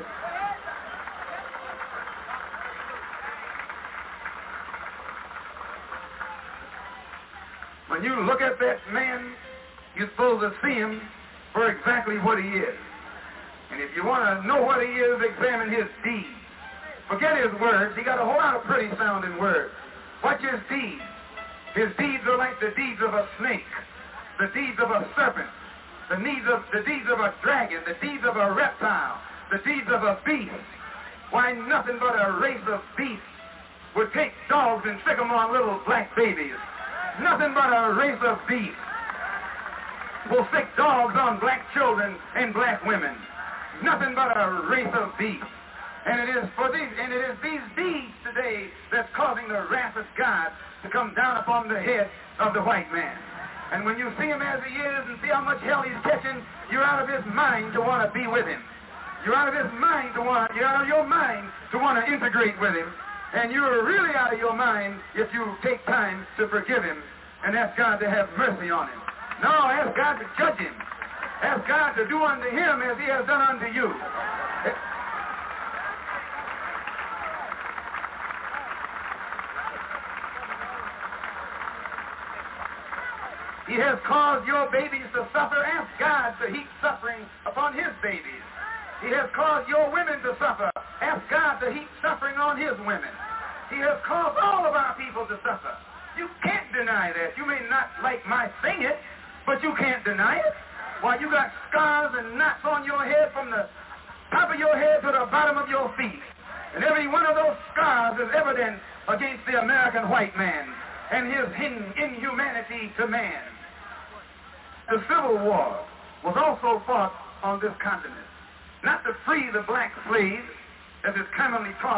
When you look at that man, you're supposed to see him for exactly what he is. And if you want to know what he is, examine his deeds. Forget his words. He got a whole lot of pretty sounding words. Watch his deeds. His deeds are like the deeds of a snake, the deeds of a serpent, the deeds of, the deeds of a dragon, the deeds of a reptile, the deeds of a beast. Why, nothing but a race of beasts would take dogs and stick them on little black babies. Nothing but a race of beasts will stick dogs on black children and black women. Nothing but a race of beasts. And it is for these, and it is these deeds today that's causing the wrath of God to come down upon the head of the white man. And when you see him as he is and see how much hell he's catching, you're out of his mind to want to be with him. You're out of his mind to want, you're out of your mind to want to integrate with him. And you're really out of your mind if you take time to forgive him and ask God to have mercy on him. No, ask God to judge him. Ask God to do unto him as he has done unto you. He has caused your babies to suffer. Ask God to heap suffering upon his babies. He has caused your women to suffer. Ask God to heap suffering on his women. He has caused all of our people to suffer. You can't deny that. You may not like my saying it, but you can't deny it. Why, you got scars and knots on your head from the top of your head to the bottom of your feet. And every one of those scars is evidence against the American white man and his inhumanity to man. The Civil War was also fought on this continent, not to free the black slaves, as is commonly taught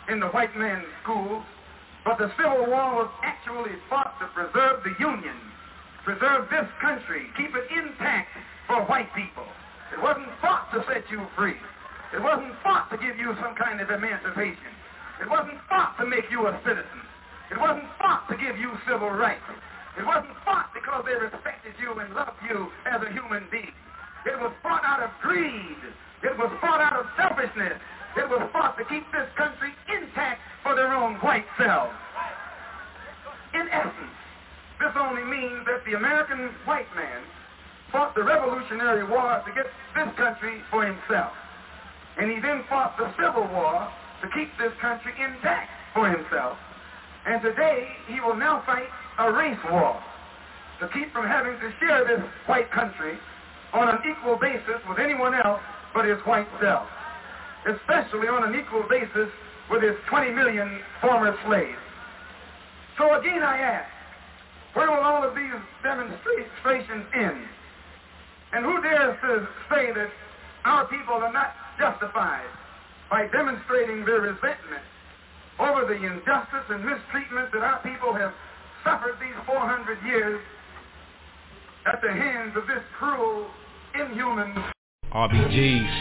in the white man's schools, but the Civil War was actually fought to preserve the Union, preserve this country, keep it intact for white people. It wasn't fought to set you free. It wasn't fought to give you some kind of emancipation. It wasn't fought to make you a citizen. It wasn't fought to give you civil rights. It wasn't fought because they respected you and loved you as a human being. It was fought out of greed. It was fought out of selfishness. It was fought to keep this country intact for their own white selves. In essence, this only means that the American white man fought the Revolutionary War to get this country for himself. And he then fought the Civil War to keep this country intact for himself. And today, he will now fight a race war to keep from having to share this white country on an equal basis with anyone else but his white self, especially on an equal basis with his twenty million former slaves. So again I ask, where will all of these demonstrations end? And who dares to say that our people are not justified by demonstrating their resentment over the injustice and mistreatment that our people have suffered these four hundred years at the hands of this cruel, inhuman R B Gs.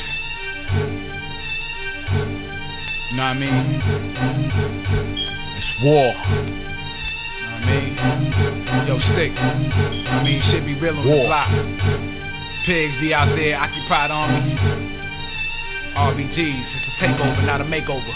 You know what I mean? It's war. You know what I mean? Yo, Stick. I mean, shit be real on war. The block. Pigs be out there, occupied army. R B Gs, it's a takeover, not a makeover.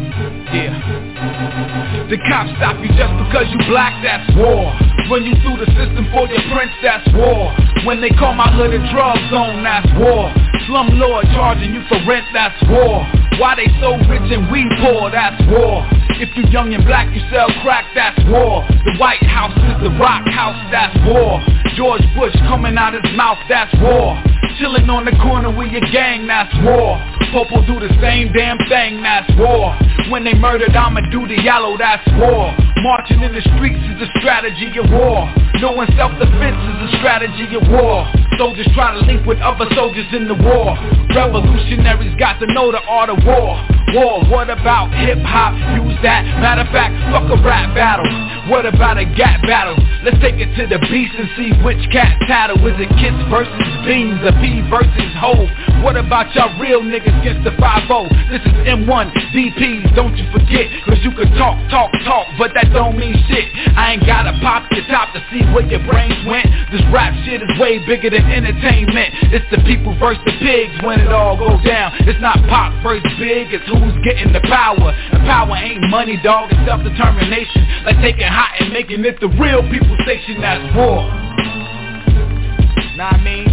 Yeah. The cops stop you just because you black, that's war. Run you through the system for your prince, that's war. When they call my hood a drug zone, that's war. Slumlord charging you for rent, that's war. Why they so rich and we poor, that's war. If you young and black, you sell crack, that's war. The White House is the rock house, that's war. George Bush coming out his mouth, that's war. Chilling on the corner with your gang, that's war. Popo do the same damn thing, that's war. When they murdered Amadou Diallo, that's war. Marching in the streets is a strategy of war. Knowing self-defense is a strategy of war. Soldiers try to link with other soldiers in the war. Revolutionaries got to know the art of war. War, what about hip-hop? Use that. Matter of fact, fuck a rap battle. What about a gat battle? Let's take it to the beast and see which cat tattle. Is it Kids versus Beans, or P versus Hove? What about y'all real niggas against the five oh? This is M one D Ps, don't you forget. Cause you can talk, talk, talk, but that don't mean shit. I ain't gotta pop your top to see where your brains went. This rap shit is way bigger than entertainment. It's the people versus the pigs when it all goes down. It's not Pop versus Big, it's who's getting the power. And power ain't money, dog, it's self-determination. Like taking hot and making it the real people station, that's war. Know what I mean?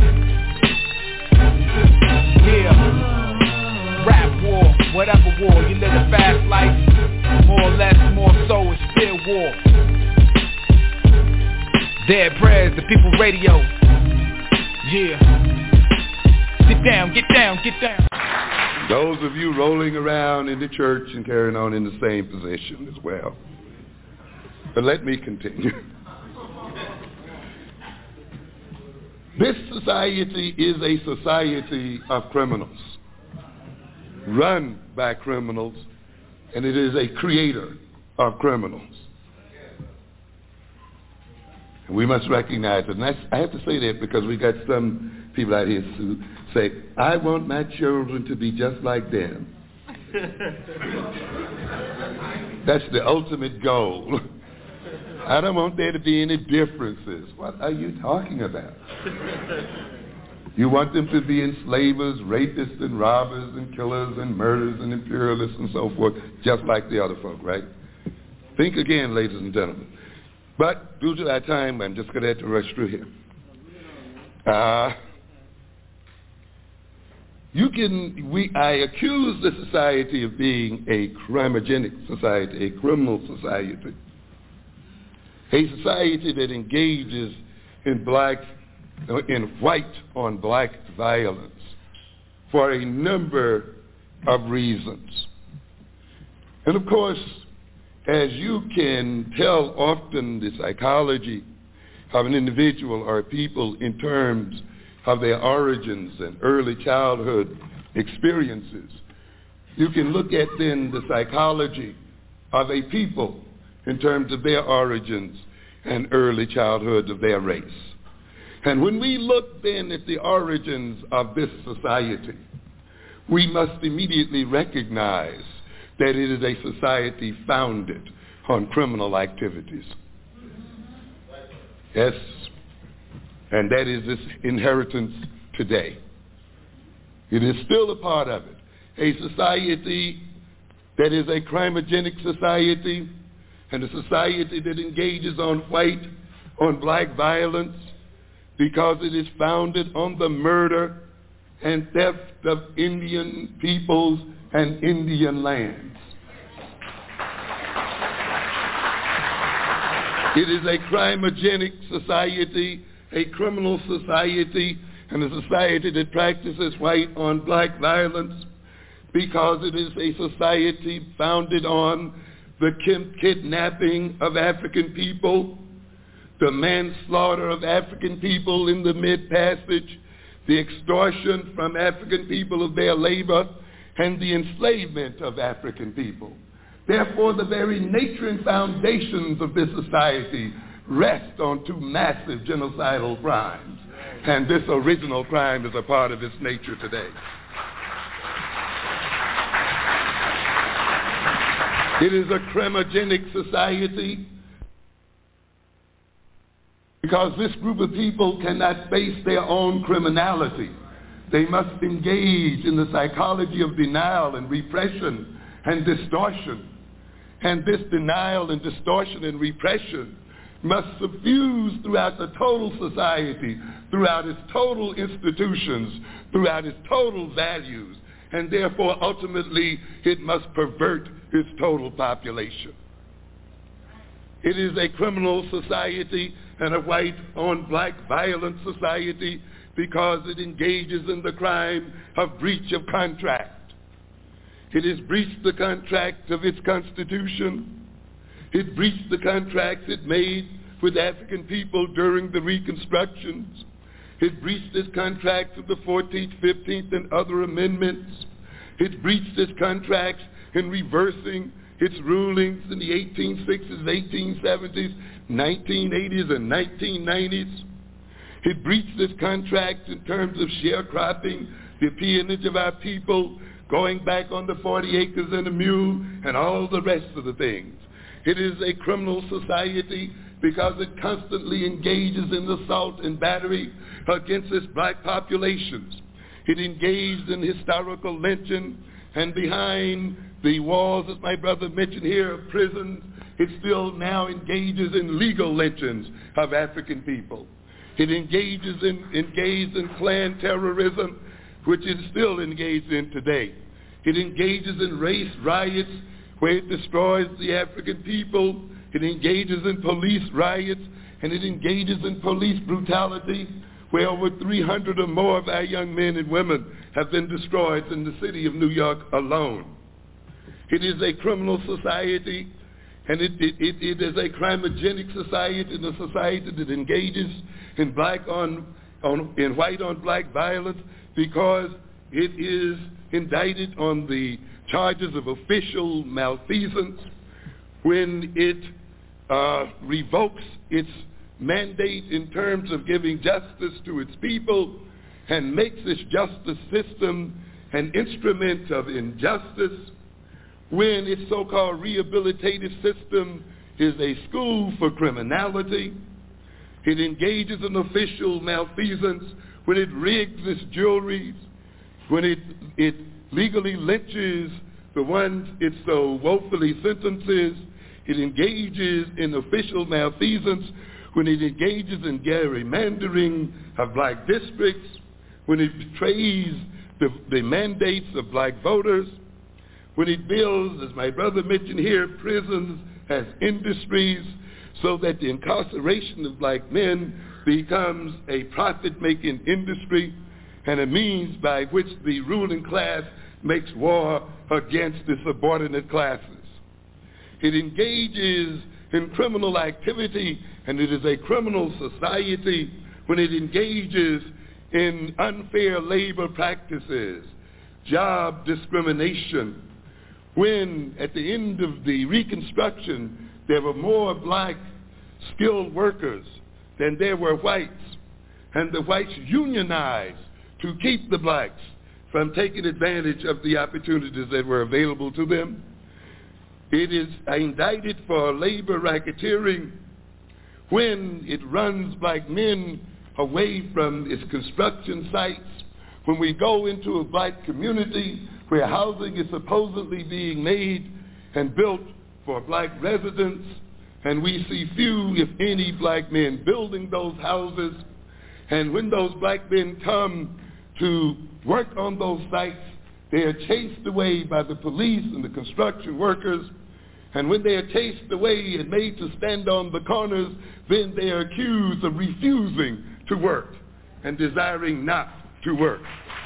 Yeah. Rap war, whatever war. You live a fast life, more or less, more so, it's still war. Dead prayers, the people radio. Yeah. Sit down, get down, get down. Those of you rolling around in the church and carrying on in the same position as well. But let me continue. This society is a society of criminals, run by criminals, and it is a creator of criminals. And we must recognize it. And that's, I have to say that because we got some people out here who say, I want my children to be just like them. That's the ultimate goal. I don't want there to be any differences. What are you talking about? You want them to be enslavers, rapists, and robbers, and killers, and murderers, and imperialists, and so forth, just like the other folk, right? Think again, ladies and gentlemen. But due to our time, I'm just going to have to rush through here. Uh, you can, we, I accuse the society of being a crimogenic society, a criminal society. A society that engages in black, in white on black violence for a number of reasons. And of course, as you can tell often the psychology of an individual or people in terms of their origins and early childhood experiences, You can look at then the psychology of a people in terms of their origins and early childhood of their race. And when we look then at the origins of this society, we must immediately recognize that it is a society founded on criminal activities. Yes, and that is its inheritance today. It is still a part of it. A society that is a crimogenic society and a society that engages on white, on black violence because it is founded on the murder and theft of Indian peoples and Indian lands. It is a crimogenic society, a criminal society, and a society that practices white on black violence because it is a society founded on the kidnapping of African people, the manslaughter of African people in the Mid-Passage, the extortion from African people of their labor, and the enslavement of African people. Therefore, the very nature and foundations of this society rest on two massive genocidal crimes, and this original crime is a part of its nature today. It is a crimogenic society because this group of people cannot face their own criminality. They must engage in the psychology of denial and repression and distortion. And this denial and distortion and repression must suffuse throughout the total society, throughout its total institutions, throughout its total values, and therefore ultimately it must pervert its total population. It is a criminal society and a white on black violent society because it engages in the crime of breach of contract. It has breached the contract of its constitution. It breached the contracts it made with African people during the Reconstructions. It breached its contracts of the fourteenth, fifteenth, and other amendments. It breached its contracts in reversing its rulings in the eighteen sixties, eighteen seventies, nineteen eighties, and nineteen nineties. It breached its contracts in terms of sharecropping, the peonage of our people, going back on the forty acres and a mule, and all the rest of the things. It is a criminal society because it constantly engages in assault and battery against its black populations. It engaged in historical lynching, and behind the walls, as my brother mentioned here, of prisons, it still now engages in legal lynchings of African people. It engages in, engaged in clan terrorism, which it still engaged in today. It engages in race riots where it destroys the African people. It engages in police riots, and it engages in police brutality where over three hundred or more of our young men and women have been destroyed in the city of New York alone. It is a criminal society, and it, it, it, it is a crimogenic society, and a society that engages in black on, on in white on black violence because it is indicted on the charges of official malfeasance when it uh, revokes its mandate in terms of giving justice to its people and makes this justice system an instrument of injustice, when its so-called rehabilitative system is a school for criminality. It engages in official malfeasance when it rigs its juries, when it, it legally lynches the ones it so woefully sentences. It engages in official malfeasance when it engages in gerrymandering of black districts, when it betrays the, the mandates of black voters, when it builds, as my brother mentioned here, prisons as industries so that the incarceration of black men becomes a profit-making industry and a means by which the ruling class makes war against the subordinate classes. It engages in criminal activity, and it is a criminal society when it engages in unfair labor practices, job discrimination, when at the end of the Reconstruction there were more black skilled workers than there were whites, and the whites unionized to keep the blacks from taking advantage of the opportunities that were available to them. It is indicted for labor racketeering when it runs black men away from its construction sites. When we go into a black community where housing is supposedly being made and built for black residents, and we see few, if any, black men building those houses, and when those black men come to work on those sites, they are chased away by the police and the construction workers, and when they are chased away and made to stand on the corners, then they are accused of refusing to work and desiring not to work.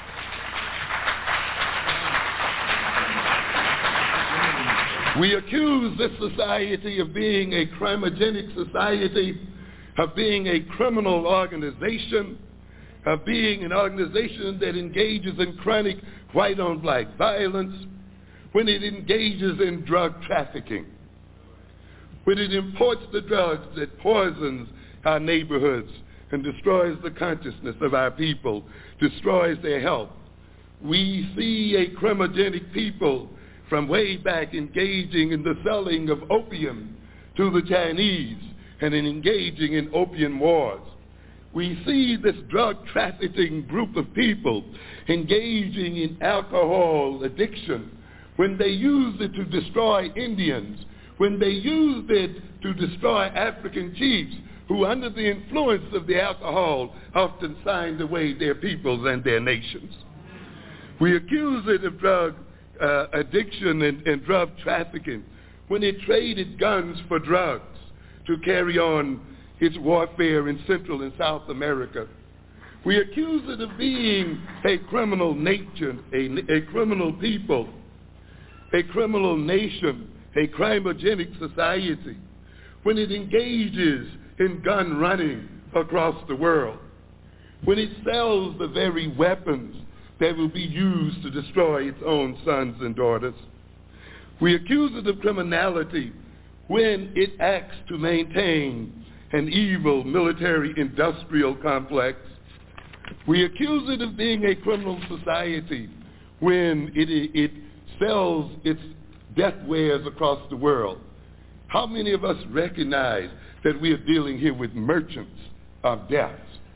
We accuse this society of being a crimogenic society, of being a criminal organization, of being an organization that engages in chronic white-on-black violence, when it engages in drug trafficking, when it imports the drugs that poisons our neighborhoods and destroys the consciousness of our people, destroys their health. We see a crimogenic people from way back engaging in the selling of opium to the Chinese and in engaging in opium wars. We see this drug trafficking group of people engaging in alcohol addiction when they used it to destroy Indians, when they used it to destroy African chiefs who under the influence of the alcohol often signed away their peoples and their nations. We accuse it of drug uh, addiction and, and drug trafficking when it traded guns for drugs to carry on its warfare in Central and South America. We accuse it of being a criminal nation, a, a criminal people, a criminal nation, a crimogenic society, when it engages in gun running across the world, when it sells the very weapons that will be used to destroy its own sons and daughters. We accuse it of criminality when it acts to maintain an evil military-industrial complex. We accuse it of being a criminal society when it, it sells its death wares across the world. How many of us recognize that we are dealing here with merchants of death?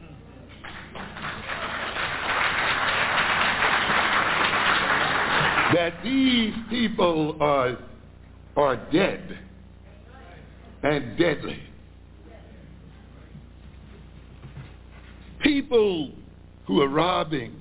That these people are, are dead and deadly. People who are robbing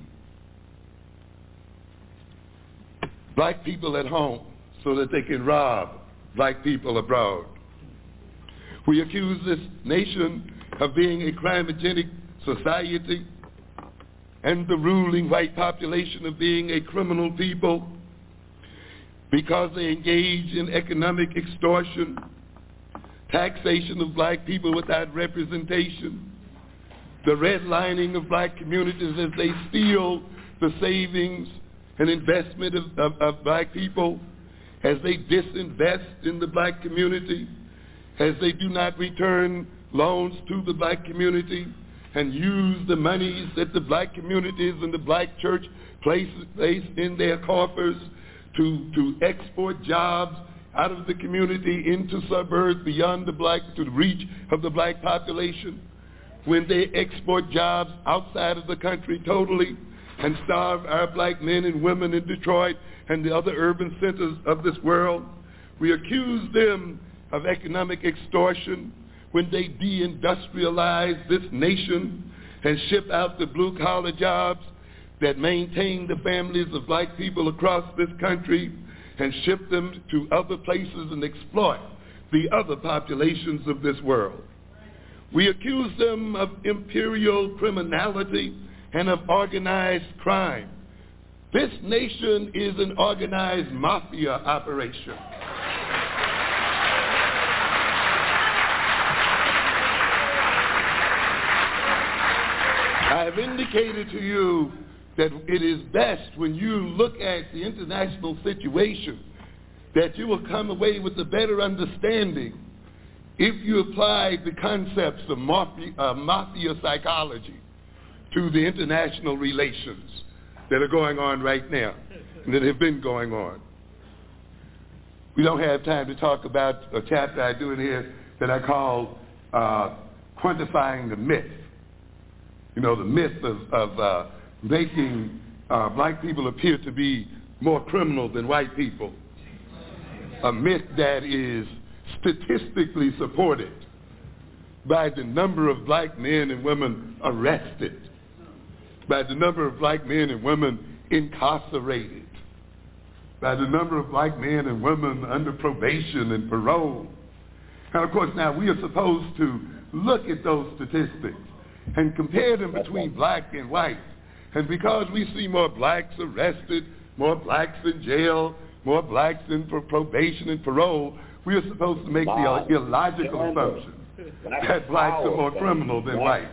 black people at home so that they can rob black people abroad. We accuse this nation of being a crimogenic society and the ruling white population of being a criminal people because they engage in economic extortion, taxation of black people without representation, the redlining of black communities as they steal the savings and investment of, of, of black people, as they disinvest in the black community, as they do not return loans to the black community and use the monies that the black communities and the black church place, place in their coffers to, to export jobs out of the community into suburbs beyond the black, to the reach of the black population, when they export jobs outside of the country totally and starve our black men and women in Detroit and the other urban centers of this world. We accuse them of economic extortion when they deindustrialize this nation and ship out the blue-collar jobs that maintain the families of black people across this country and ship them to other places and exploit the other populations of this world. We accuse them of imperial criminality and of organized crime. This nation is an organized mafia operation. I have indicated to you that it is best when you look at the international situation that you will come away with a better understanding if you apply the concepts of mafia, uh, mafia psychology to the international relations that are going on right now and that have been going on. We don't have time to talk about a chapter I do in here that I call uh, quantifying the myth. You know, the myth of, of uh, making uh, black people appear to be more criminal than white people. A myth that is statistically supported by the number of black men and women arrested, by the number of black men and women incarcerated, by the number of black men and women under probation and parole. And of course now we are supposed to look at those statistics and compare them between black and white. And because we see more blacks arrested, more blacks in jail, more blacks in for probation and parole, we are supposed to make the illogical assumption that blacks are more criminal than whites.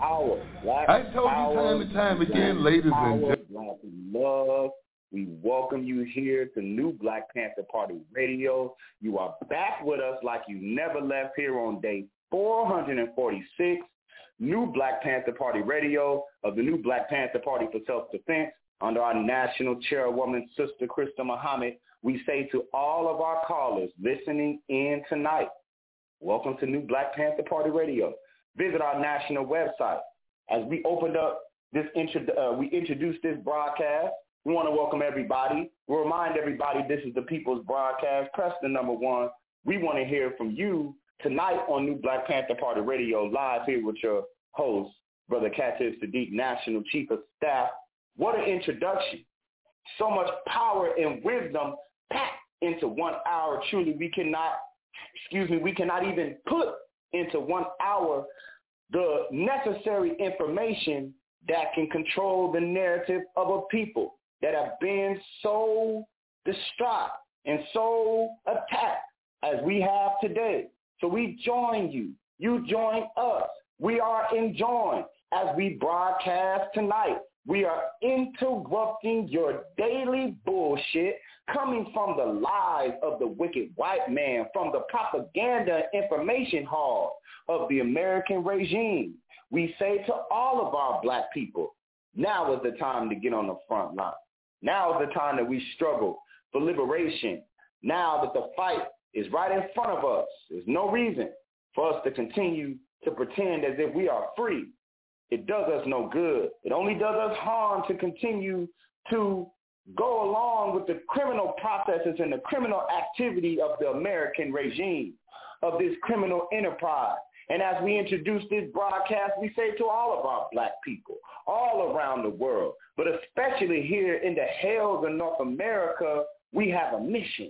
I've told you time and time again, ladies and gentlemen. Love. We welcome you here to New Black Panther Party Radio. You are back with us like you never left here on day four hundred forty-six, New Black Panther Party Radio of the New Black Panther Party for Self-Defense under our national chairwoman, Sister Krista Muhammad. We say to all of our callers listening in tonight, welcome to New Black Panther Party Radio. Visit our national website. As we opened up this, intro, uh, we introduced this broadcast. We want to welcome everybody. We'll remind everybody this is the People's Broadcast. Press the number one. We want to hear from you tonight on New Black Panther Party Radio, live here with your host, Brother Katib Sadiq, National Chief of Staff. What an introduction. So much power and wisdom packed into one hour. Truly, we cannot, excuse me, we cannot even put into one hour the necessary information that can control the narrative of a people that have been so distraught and so attacked as we have today. So we join you. You join us. We are enjoined as we broadcast tonight. We are interrupting your daily bullshit coming from the lies of the wicked white man, from the propaganda information hall of the American regime. We say to all of our black people, now is the time to get on the front line. Now is the time that we struggle for liberation. Now that the fight is right in front of us, there's no reason for us to continue to pretend as if we are free. It does us no good. It only does us harm to continue to go along with the criminal processes and the criminal activity of the American regime, of this criminal enterprise. And as we introduce this broadcast, we say to all of our black people all around the world, but especially here in the hells of North America, we have a mission.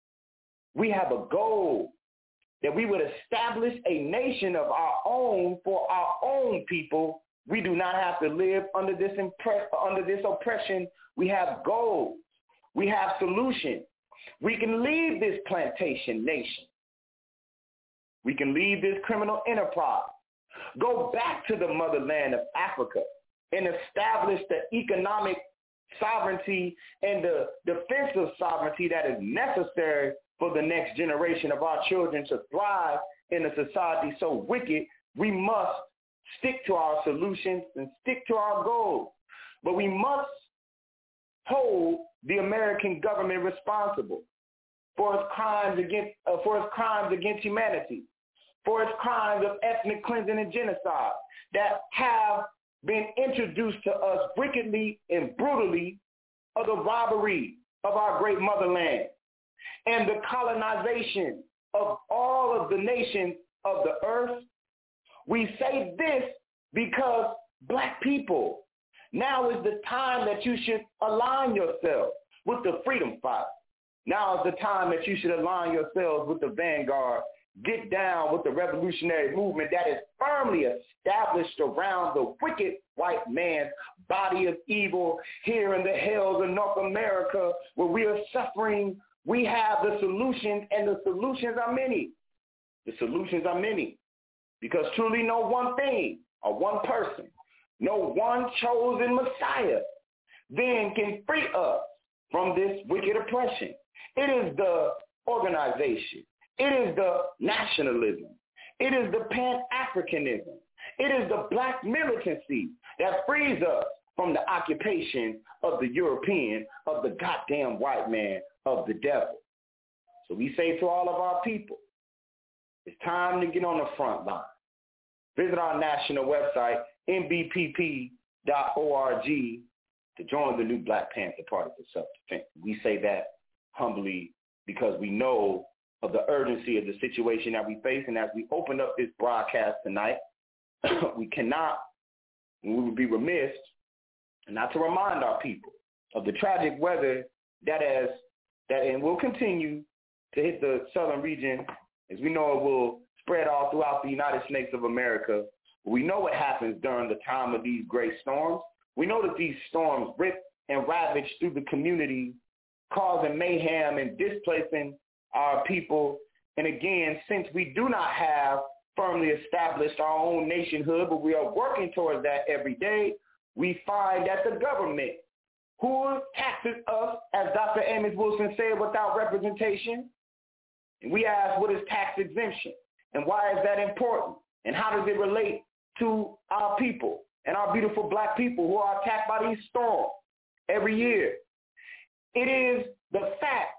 We have a goal that we would establish a nation of our own for our own people. We do not have to live under this impre- under this oppression. We have goals. We have solutions. We can leave this plantation nation. We can leave this criminal enterprise, go back to the motherland of Africa and establish the economic sovereignty and the defensive sovereignty that is necessary for the next generation of our children to thrive in a society so wicked. We must stick to our solutions and stick to our goals. But we must hold the American government responsible for its crimes against uh, for its crimes against humanity, for its crimes of ethnic cleansing and genocide that have been introduced to us wickedly and brutally of the robbery of our great motherland and the colonization of all of the nations of the earth. We say this because black people, now is the time that you should align yourself with the freedom fight. Now is the time that you should align yourselves with the vanguard. Get down with the revolutionary movement that is firmly established around the wicked white man's body of evil here in the hells of North America where we are suffering. We have the solutions, and the solutions are many. The solutions are many because truly no one thing or one person, no one chosen Messiah then can free us from this wicked oppression. It is the organization. It is the nationalism. It is the Pan-Africanism. It is the black militancy that frees us from the occupation of the European, of the goddamn white man, of the devil. So we say to all of our people, it's time to get on the front line. Visit our national website, N B P P dot org, to join the new Black Panther Party for self-defense. We say that humbly because we know of the urgency of the situation that we face, and as we open up this broadcast tonight, we cannot, and we would be remiss not to remind our people of the tragic weather that has, that and will continue to hit the southern region. As we know, it will spread all throughout the United States of America. We know what happens during the time of these great storms. We know that these storms rip and ravage through the community, causing mayhem and displacing our people. And again, since we do not have firmly established our own nationhood, but we are working towards that every day, we find that the government, who taxes us, as Doctor Amos Wilson said, without representation, and we ask, what is tax exemption? And why is that important? And how does it relate to our people and our beautiful black people who are attacked by these storms every year? It is the fact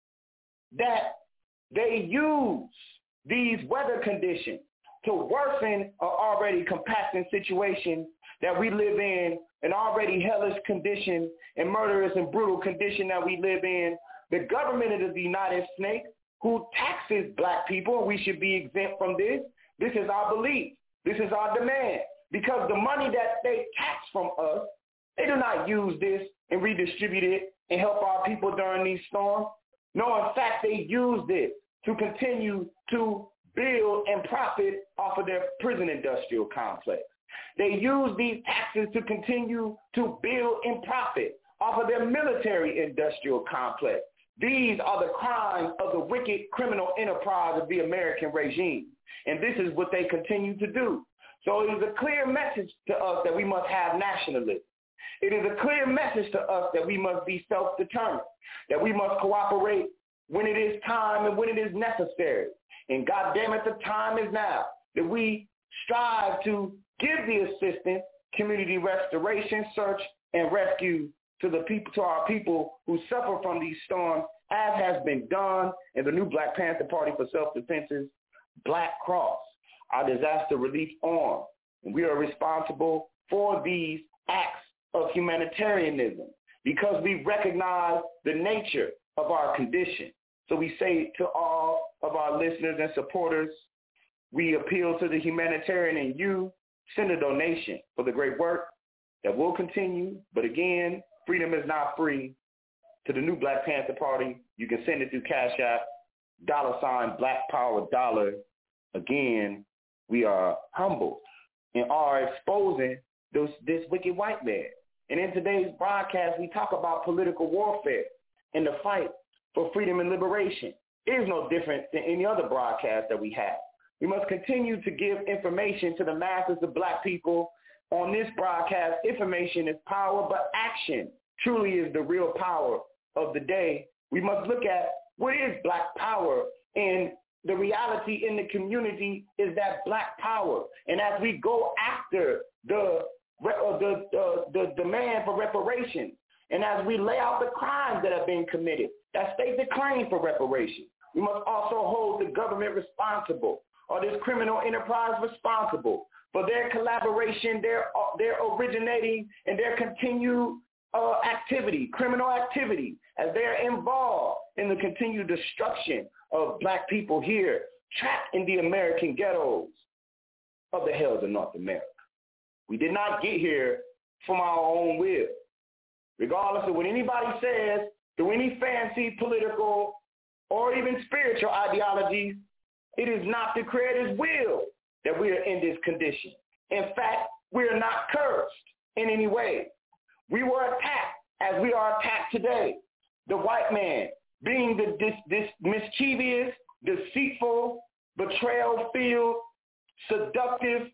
that they use these weather conditions to worsen an already compassionate situation that we live in, an already hellish condition and murderous and brutal condition that we live in. The government of the United States, who taxes black people, we should be exempt from this. This is our belief. This is our demand. Because the money that they tax from us, they do not use this and redistribute it and help our people during these storms. No, in fact, they use this to continue to build and profit off of their prison industrial complex. They use these taxes to continue to build and profit off of their military industrial complex. These are the crimes of the wicked criminal enterprise of the American regime. And this is what they continue to do. So it is a clear message to us that we must have nationalism. It is a clear message to us that we must be self-determined, that we must cooperate when it is time and when it is necessary. And God damn it, the time is now that we strive to give the assistance, community restoration, search, and rescue to the people, to our people who suffer from these storms, as has been done in the new Black Panther Party for Self-Defense's Black Cross, our disaster relief arm. And we are responsible for these acts of humanitarianism because we recognize the nature of our condition. So we say to all of our listeners and supporters, we appeal to the humanitarian in you, send a donation for the great work that will continue. But again, freedom is not free. To the new Black Panther Party, you can send it through Cash App, dollar sign Black Power Dollar. Again, we are humbled and are exposing those, this wicked white man. And in today's broadcast, we talk about political warfare and the fight for freedom and liberation. It is no different than any other broadcast that we have. We must continue to give information to the masses of black people on this broadcast. Information is power, but action truly is the real power of the day. We must look at what is black power, and the reality in the community is that black power. And as we go after the uh, the, uh, the demand for reparations, and as we lay out the crimes that have been committed that state the claim for reparations, we must also hold the government responsible, or this criminal enterprise responsible, for their collaboration, their their originating, and their continued uh, activity, criminal activity, as they're involved in the continued destruction of black people here, trapped in the American ghettos of the hells of North America. We did not get here from our own will. Regardless of what anybody says, through any fancy political or even spiritual ideologies, it is not the Creator's will that we are in this condition. In fact, we are not cursed in any way. We were attacked as we are attacked today. The white man being the, this, this mischievous, deceitful, betrayal-filled, seductive,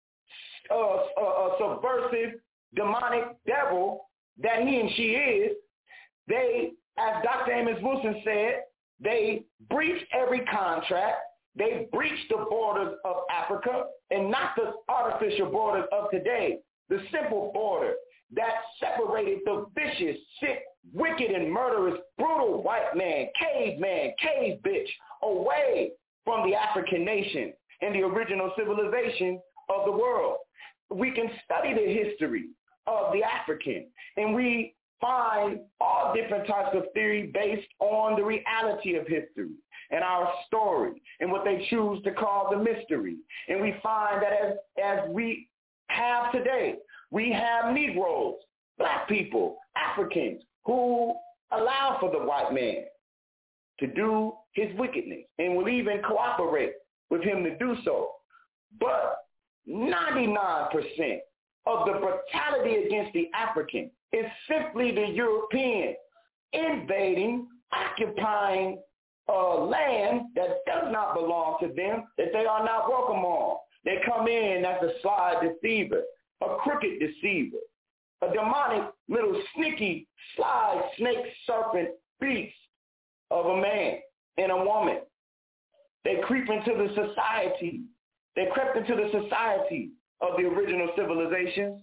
uh, uh, uh, subversive, demonic devil that he and she is, they, as Doctor Amos Wilson said, They breached every contract. They breached the borders of Africa, and not the artificial borders of today, the simple border that separated the vicious, sick, wicked, and murderous, brutal white man, caveman, cave bitch, away from the African nation and the original civilization of the world. We can study the history of the African, and we find all different types of theory based on the reality of history and our story and what they choose to call the mystery. And we find that as, as we have today, we have Negroes, black people, Africans, who allow for the white man to do his wickedness and will even cooperate with him to do so. But ninety-nine percent of the brutality against the African is simply the European invading, occupying uh, land that does not belong to them, that they are not welcome on. They come in as a sly deceiver, a crooked deceiver, a demonic little sneaky, sly snake serpent beast of a man and a woman. They creep into the society. They crept into the society of the original civilizations.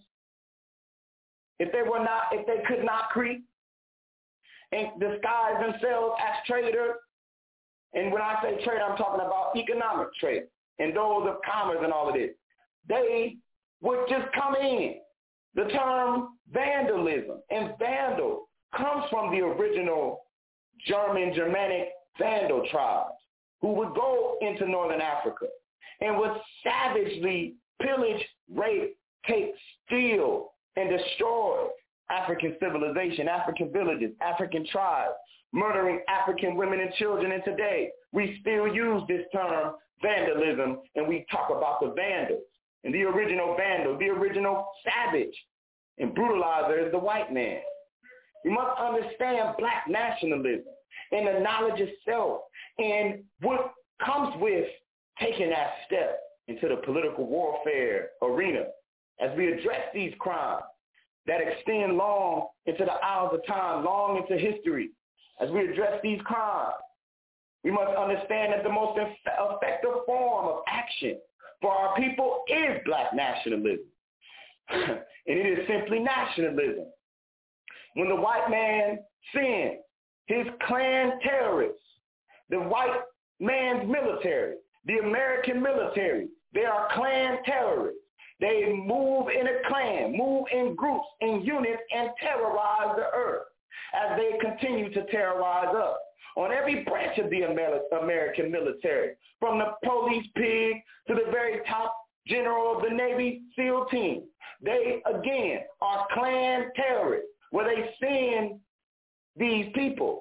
If they were not, if they could not creep and disguise themselves as traders, and when I say trade, I'm talking about economic trade and those of commerce and all of this, they would just come in. The term vandalism and vandal comes from the original German, Germanic Vandal tribes who would go into northern Africa and would savagely pillage, rape, take, steal, and destroy African civilization, African villages, African tribes, murdering African women and children. And today, we still use this term vandalism, and we talk about the Vandals. And the original Vandal, the original savage and brutalizer is the white man. We must understand black nationalism and the knowledge of self and what comes with taking that step into the political warfare arena as we address these crimes that extend long into the hours of time, long into history. As we address these crimes, we must understand that the most effective form of action for our people is black nationalism. And it is simply nationalism. When the white man sends his Klan terrorists, the white man's military, the American military, they are Klan terrorists. They move in a clan, move in groups, in units, and terrorize the earth as they continue to terrorize us on every branch of the American military, from the police pig to the very top general of the Navy SEAL team. They, again, are Klan terrorists, where they send these people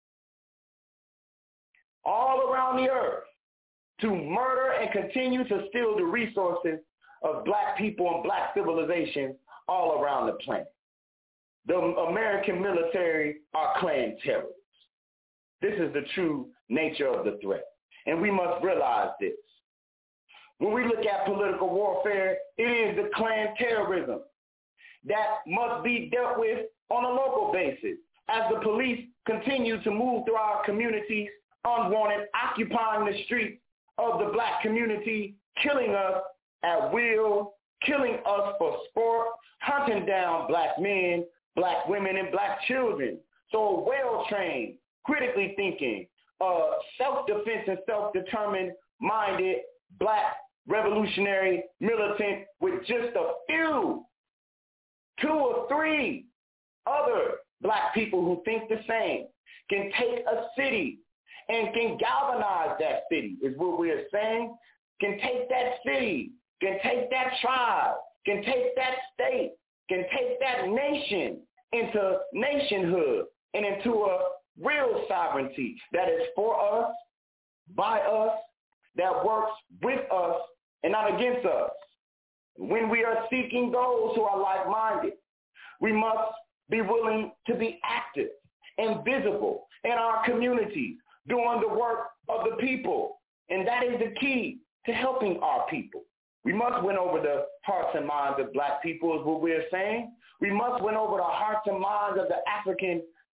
all around the earth to murder and continue to steal the resources of black people and black civilization all around the planet. The American military are Klan terrorists. This is the true nature of the threat, and we must realize this. When we look at political warfare, it is the Klan terrorism that must be dealt with on a local basis as the police continue to move through our communities unwanted, occupying the streets of the black community, killing us at will, killing us for sport, hunting down black men, black women, and black children. So a well-trained, critically thinking, uh, self-defense and self-determined minded black revolutionary militant with just a few, two or three other black people who think the same can take a city and can galvanize that city, is what we are saying, can take that city, can take that tribe, can take that state, can take that nation into nationhood and into a real sovereignty that is for us, by us, that works with us and not against us. When we are seeking those who are like-minded, we must be willing to be active and visible in our communities, doing the work of the people. And that is the key to helping our people. We must win over the hearts and minds of black people is what we're saying. We must win over the hearts and minds of the African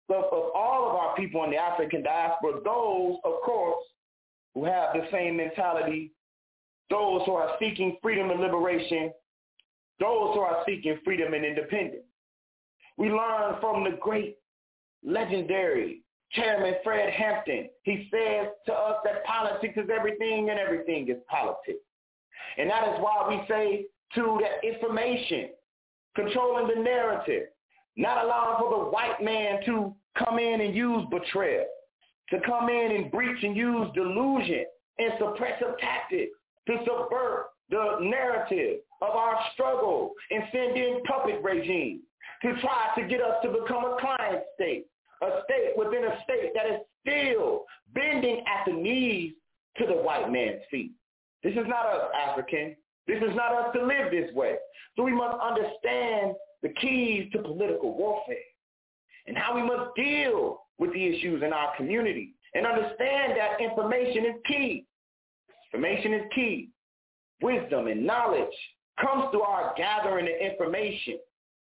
of, of all of our people in the African diaspora, those, of course, who have the same mentality, those who are seeking freedom and liberation, those who are seeking freedom and independence. We learn from the great, legendary Chairman Fred Hampton. He says to us that politics is everything and everything is politics. And that is why we say, too, that information, controlling the narrative, not allowing for the white man to come in and use betrayal, to come in and breach and use delusion and suppressive tactics to subvert the narrative of our struggle and send in puppet regimes to try to get us to become a client state, a state within a state that is still bending at the knees to the white man's feet. This is not us, African. This is not us to live this way. So we must understand the keys to political warfare and how we must deal with the issues in our community and understand that information is key. Information is key. Wisdom and knowledge comes through our gathering the information.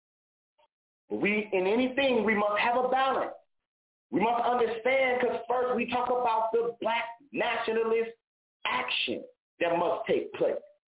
But we, in anything, we must have a balance. We must understand, because first we talk about the black nationalist action that must take place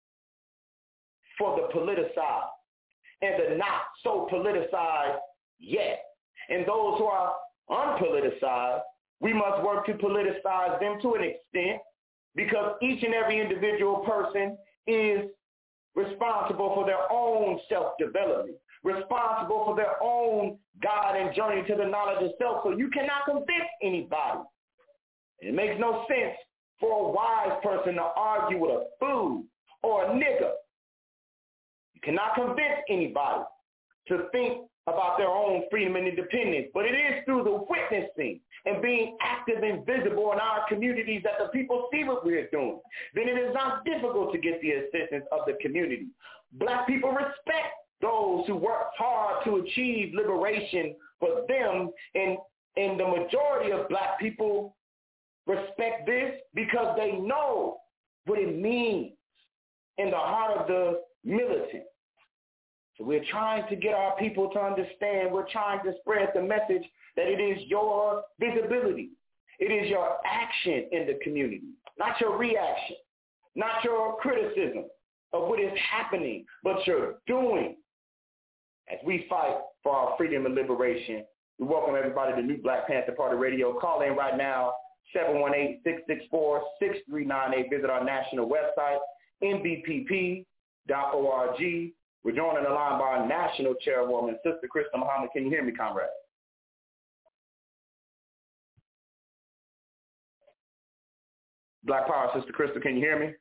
for the politicized and the not so politicized yet. And those who are unpoliticized, we must work to politicize them to an extent, because each and every individual person is responsible for their own self-development, responsible for their own guide and journey to the knowledge of self. So you cannot convince anybody. It makes no sense for a wise person to argue with a fool or a nigger. You cannot convince anybody to think about their own freedom and independence, but it is through the witnessing and being active and visible in our communities that the people see what we're doing. Then it is not difficult to get the assistance of the community. Black people respect those who work hard to achieve liberation for them, and, and the majority of black people respect this because they know what it means in the heart of the militant. So we're trying to get our people to understand, we're trying to spread the message that it is your visibility. It is your action in the community, not your reaction, not your criticism of what is happening, but your doing. As we fight for our freedom and liberation, we welcome everybody to New Black Panther Party Radio. Call in right now, seven one eight, six six four, six three nine eight. Visit our national website, N B P P dot org. We're joined on the line by our national chairwoman, Sister Krista Muhammad. Can you hear me, comrade? Black Power, Sister Krista, can you hear me?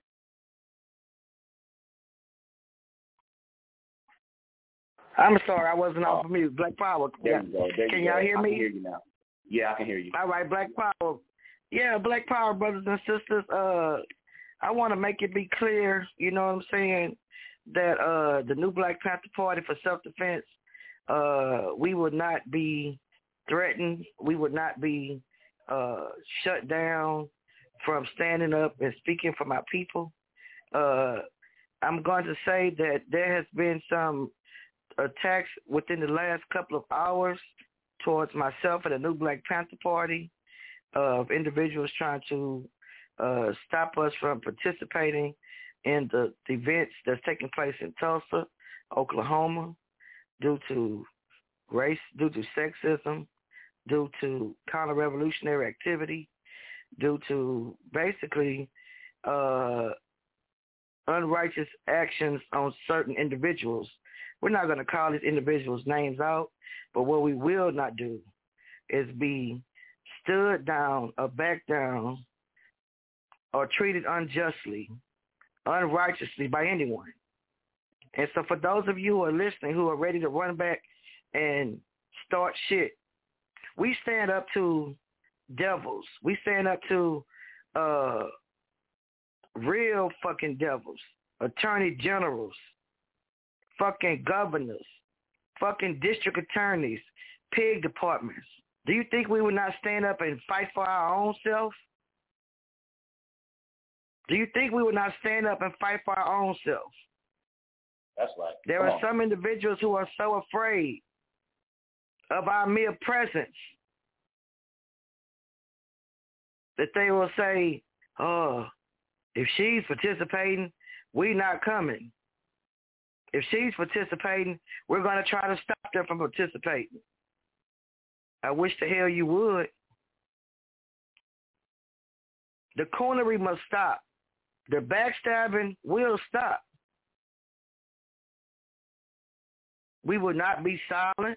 I'm sorry, I wasn't off of mute. Black Power. There you go. There can you y'all go. hear I me? can hear you now. Yeah, I can hear you. All right, Black Power. Yeah, Black Power, brothers and sisters. Uh, I want to make it be clear, you know what I'm saying, that uh, the New Black Panther Party for self-defense, uh, we would not be threatened. We would not be uh, shut down from standing up and speaking for my people. Uh, I'm going to say that there has been some attacks within the last couple of hours towards myself and the New Black Panther Party of individuals trying to uh, stop us from participating in the, the events that's taking place in Tulsa, Oklahoma, due to race, due to sexism, due to counter-revolutionary activity, due to basically uh, unrighteous actions on certain individuals. We're not going to call these individuals' names out, but what we will not do is be stood down or back down or treated unjustly, unrighteously by anyone. And so for those of you who are listening, who are ready to run back and start shit, we stand up to devils. We stand up to uh, real fucking devils, attorney generals, fucking governors, fucking district attorneys, pig departments. Do you think we would not stand up and fight for our own self? Do you think we would not stand up and fight for our own self? That's right. There Come are on. some individuals who are so afraid of our mere presence that they will say, oh, if she's participating, we not coming. If she's participating, we're going to try to stop her from participating. I wish the hell you would. The coonery must stop. The backstabbing will stop. We will not be silent.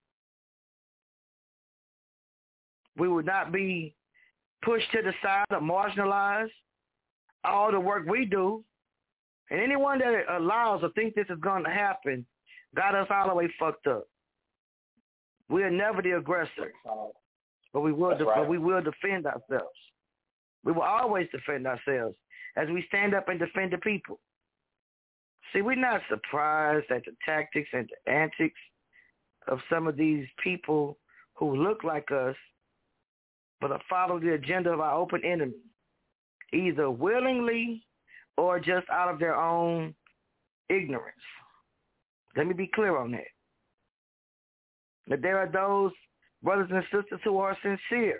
We will not be pushed to the side or marginalized. All the work we do, and anyone that allows or thinks this is going to happen, got us all the way fucked up. We are never the aggressor, but we will, def- right. but we will defend ourselves. We will always defend ourselves as we stand up and defend the people. See, we're not surprised at the tactics and the antics of some of these people who look like us, but follow the agenda of our open enemy, either willingly or just out of their own ignorance. Let me be clear on that. That there are those brothers and sisters who are sincere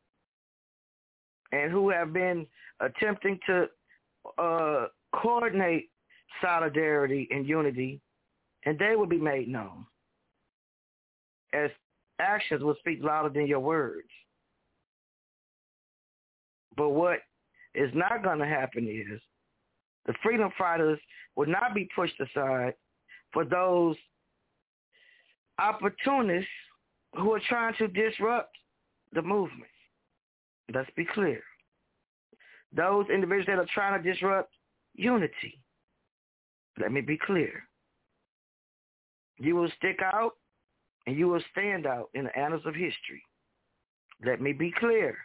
and who have been attempting to uh, coordinate solidarity and unity, and they will be made known, as actions will speak louder than your words. But what is not going to happen is the freedom fighters will not be pushed aside for those opportunists who are trying to disrupt the movement. Let's be clear. Those individuals that are trying to disrupt unity. Let me be clear. You will stick out and you will stand out in the annals of history. Let me be clear.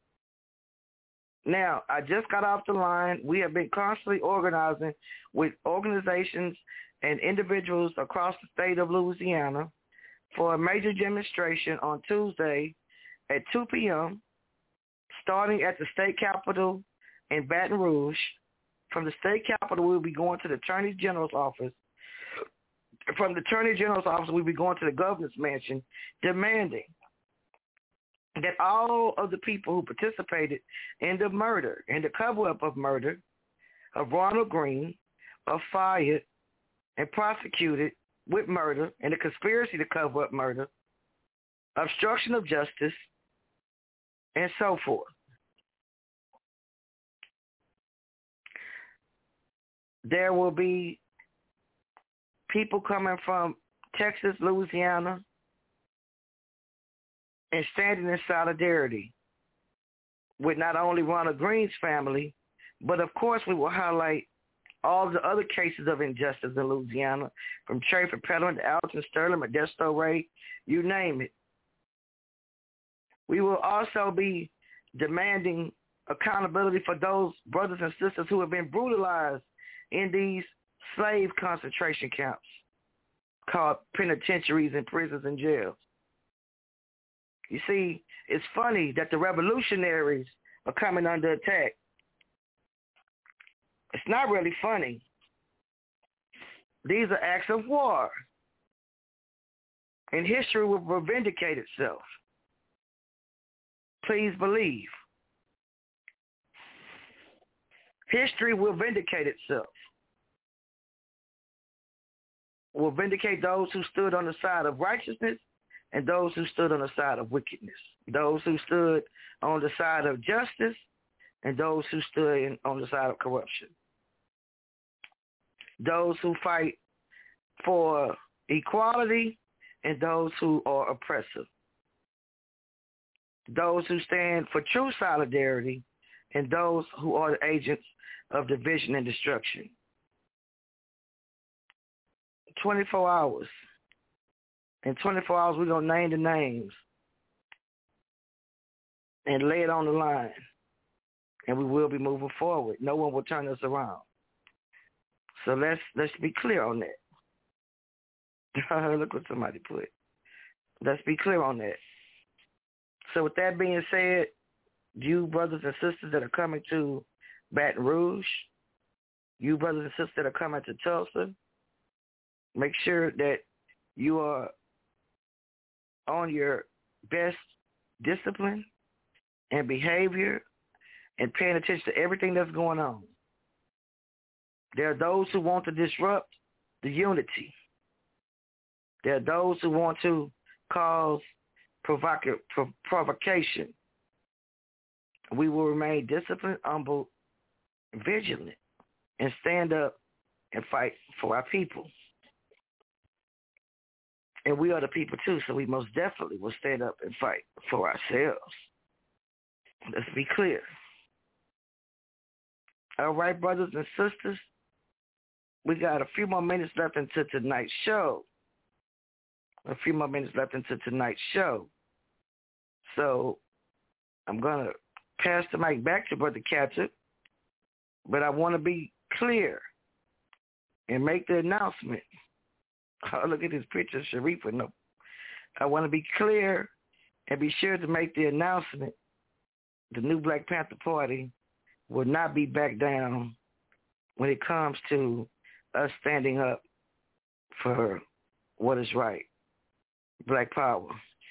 Now, I just got off the line. We have been constantly organizing with organizations and individuals across the state of Louisiana for a major demonstration on Tuesday at two p.m., starting at the state capitol in Baton Rouge. From the state capitol, we'll be going to the Attorney General's office. From the Attorney General's office, we'll be going to the governor's mansion, demanding that all of the people who participated in the murder, in the cover-up of murder of Ronald Green, are fired and prosecuted with murder and the conspiracy to cover up murder, obstruction of justice, and so forth. There will be people coming from Texas, Louisiana, and standing in solidarity with not only Ronald Green's family, but of course we will highlight all the other cases of injustice in Louisiana, from Trafford Peddling to Alton Sterling, Modesto Ray, you name it. We will also be demanding accountability for those brothers and sisters who have been brutalized in these slave concentration camps called penitentiaries and prisons and jails. You see, it's funny that the revolutionaries are coming under attack. It's not really funny. These are acts of war. And history will vindicate itself. Please believe. History will vindicate itself. Will vindicate those who stood on the side of righteousness and those who stood on the side of wickedness. Those who stood on the side of justice and those who stood on the side of corruption. Those who fight for equality and those who are oppressive. Those who stand for true solidarity and those who are the agents of division and destruction. twenty-four hours. In twenty-four hours, we're going to name the names and lay it on the line. And we will be moving forward. No one will turn us around. So let's let's be clear on that. Look what somebody put. Let's be clear on that. So with that being said, you brothers and sisters that are coming to Baton Rouge, you brothers and sisters that are coming to Tulsa, make sure that you are on your best discipline and behavior and paying attention to everything that's going on. There are those who want to disrupt the unity. There are those who want to cause provoca- prov- provocation. We will remain disciplined, humble, vigilant, and stand up and fight for our people. And we are the people too, so we most definitely will stand up and fight for ourselves. Let's be clear. All right, brothers and sisters, we got a few more minutes left into tonight's show. A few more minutes left into tonight's show. So I'm going to pass the mic back to Brother Catcher, but I want to be clear and make the announcement. Oh, look at this picture of Sharifa. No. I want to be clear and be sure to make the announcement. The new Black Panther Party will not be back down when it comes to us standing up for what is right. Black power.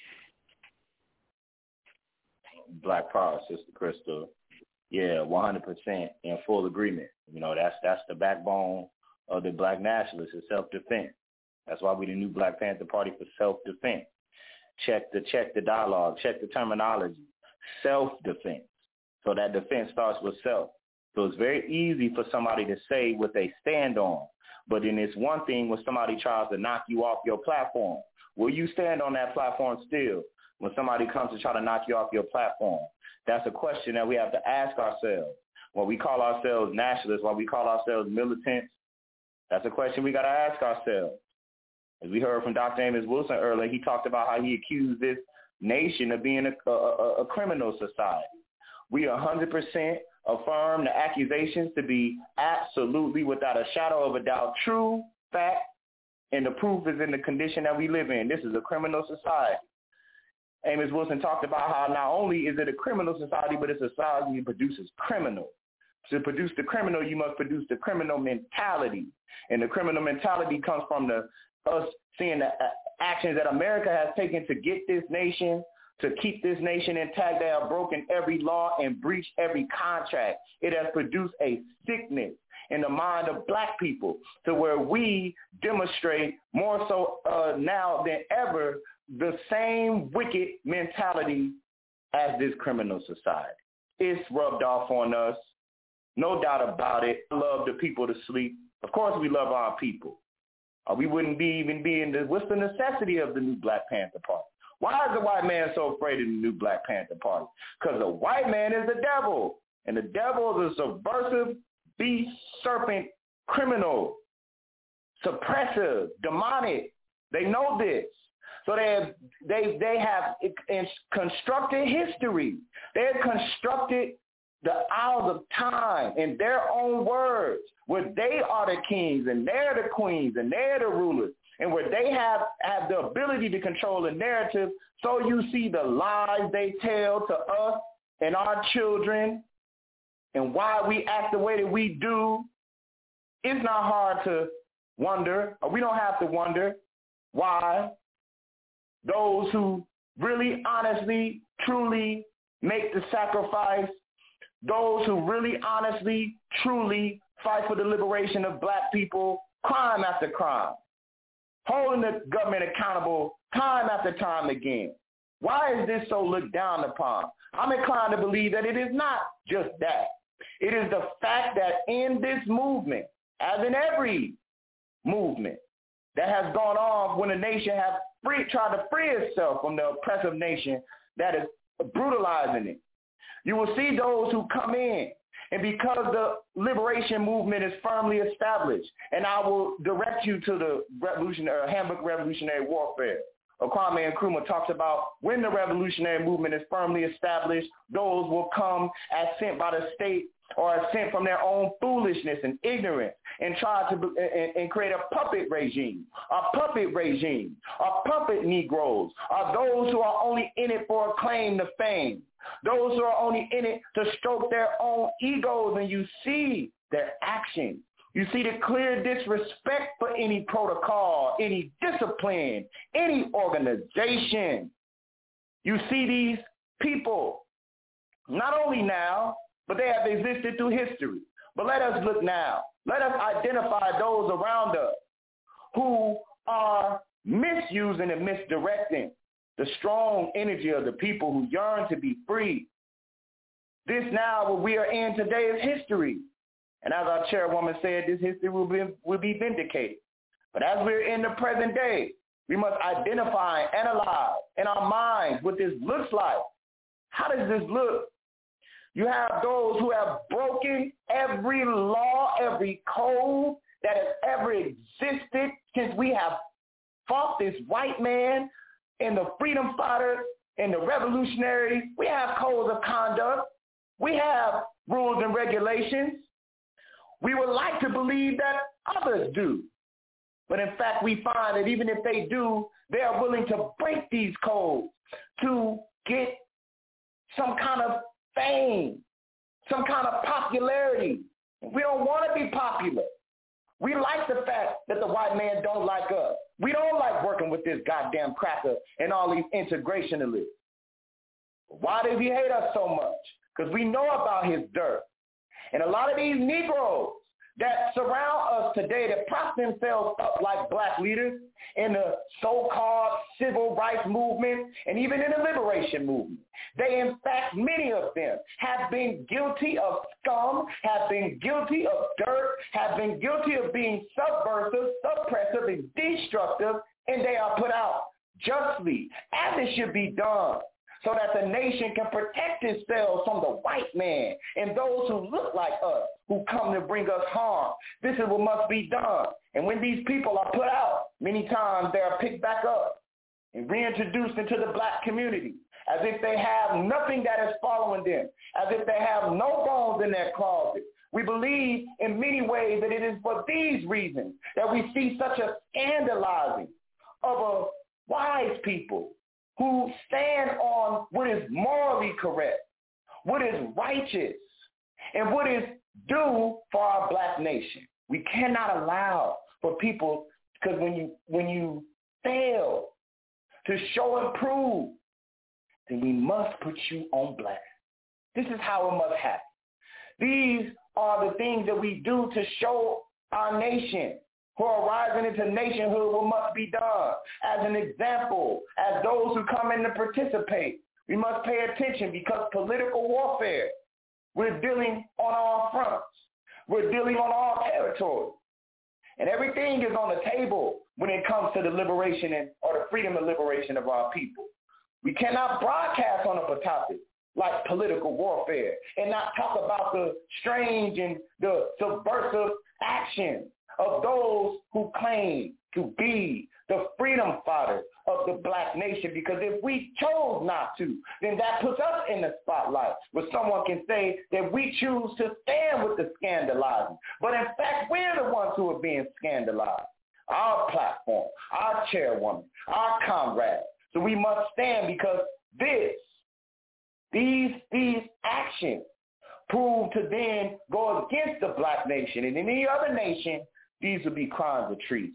Black power, Sister Crystal. Yeah, one hundred percent in full agreement. You know, that's that's the backbone of the Black nationalists, is self-defense. That's why we the new Black Panther Party for self-defense. Check the check the dialogue, check the terminology. Self-defense. So that defense starts with self. So it's very easy for somebody to say what they stand on. But then it's one thing when somebody tries to knock you off your platform. Will you stand on that platform still when somebody comes to try to knock you off your platform? That's a question that we have to ask ourselves. When we call ourselves nationalists, when we call ourselves militants, that's a question we got to ask ourselves. As we heard from Doctor Amos Wilson earlier, he talked about how he accused this nation of being a, a, a criminal society. We one hundred percent affirm the accusations to be absolutely, without a shadow of a doubt, true, fact, and the proof is in the condition that we live in. This is a criminal society. Amos Wilson talked about how not only is it a criminal society, but it's a society that produces criminals. To produce the criminal, you must produce the criminal mentality. And the criminal mentality comes from the us seeing the actions that America has taken to get this nation, to keep this nation intact. They have broken every law and breached every contract. It has produced a sickness in the mind of black people to where we demonstrate more so uh, now than ever the same wicked mentality as this criminal society. It's rubbed off on us. No doubt about it. I love the people to sleep. Of course we love our people. Uh, we wouldn't be even be in the, what's the necessity of the new Black Panther Party? Why is the white man so afraid of the new Black Panther Party? Because the white man is the devil. And the devil is a subversive, beast, serpent, criminal, suppressive, demonic. They know this. So they have, they, they have constructed history. They have constructed the hours of time in their own words, where they are the kings and they're the queens and they're the rulers, and where they have, have the ability to control the narrative. So you see the lies they tell to us and our children and why we act the way that we do. It's not hard to wonder, or we don't have to wonder why those who really, honestly, truly make the sacrifice, those who really, honestly, truly fight for the liberation of black people, crime after crime, holding the government accountable time after time again. Why is this so looked down upon? I'm inclined to believe that it is not just that. It is the fact that in this movement, as in every movement that has gone on when a nation has free, tried to free itself from the oppressive nation that is brutalizing it, you will see those who come in. And because the liberation movement is firmly established, and I will direct you to the revolutionary, Handbook of Revolutionary Warfare. Kwame Nkrumah talks about when the revolutionary movement is firmly established, those will come as sent by the state or as sent from their own foolishness and ignorance and try to and, and create a puppet regime. A puppet regime, a puppet Negroes are those who are only in it for a claim to fame. Those who are only in it to stroke their own egos, and you see their actions. You see the clear disrespect for any protocol, any discipline, any organization. You see these people Not only now, but they have existed through history. But let us look now. Let us identify those around us who are misusing and misdirecting the strong energy of the people who yearn to be free. This now, what we are in today, is history. And as our chairwoman said, this history will be, will be vindicated. But as we're in the present day, we must identify and analyze in our minds what this looks like. How does this look? You have those who have broken every law, every code that has ever existed since we have fought this white man and the freedom fighters and the revolutionaries. We have codes of conduct. We have rules and regulations. We would like to believe that others do. But in fact, we find that even if they do, they are willing to break these codes to get some kind of fame, some kind of popularity. We don't want to be popular. We like the fact that the white man don't like us. We don't like working with this goddamn cracker and all these integrationalists. Why does he hate us so much? Because we know about his dirt. And a lot of these Negroes that surround us today, that prop themselves up like black leaders in the so-called civil rights movement and even in the liberation movement, they, in fact, many of them have been guilty of scum, have been guilty of dirt, have been guilty of being subversive, suppressive, and destructive, and they are put out justly, as it should be done, so that the nation can protect itself from the white man and those who look like us, who come to bring us harm. This is what must be done. And when these people are put out, many times they are picked back up and reintroduced into the black community as if they have nothing that is following them, as if they have no bones in their closet. We believe in many ways that it is for these reasons that we see such a scandalizing of a wise people who stand on what is morally correct, what is righteous, and what is due for our black nation. We cannot allow for people, because when you when you fail to show and prove, then we must put you on blast. This is how it must happen. These are the things that we do to show our nation who are rising into nationhood what must be done. As an example, as those who come in to participate, we must pay attention, because political warfare, we're dealing on all fronts. We're dealing on all territories. And everything is on the table when it comes to the liberation and, or the freedom and liberation of our people. We cannot broadcast on a topic like political warfare and not talk about the strange and the subversive actions of those who claim to be the freedom fighters of the black nation. Because if we chose not to, then that puts us in the spotlight, where someone can say that we choose to stand with the scandalizing. But in fact, we're the ones who are being scandalized. Our platform, our chairwoman, our comrades. So we must stand, because this, these, these actions prove to then go against the black nation and any other nation. These would be crimes of treason.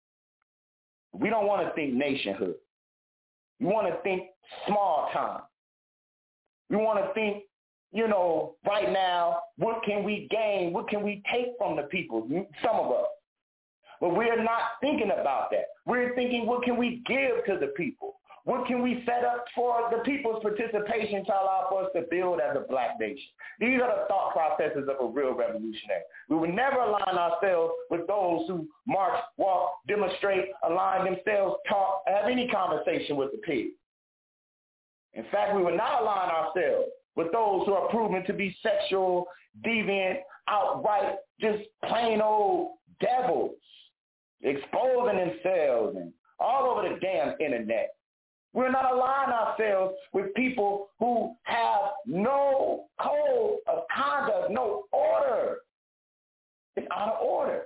We don't want to think nationhood. We want to think small time. We want to think, you know, right now, what can we gain? What can we take from the people? Some of us. But we're not thinking about that. We're thinking, what can we give to the people? What can we set up for the people's participation to allow for us to build as a black nation? These are the thought processes of a real revolutionary. We would never align ourselves with those who march, walk, demonstrate, align themselves, talk, have any conversation with the pig. In fact, we would not align ourselves with those who are proven to be sexual, deviant, outright, just plain old devils, exposing themselves and all over the damn internet. We're not aligning ourselves with people who have no code of conduct, no order. It's out of order.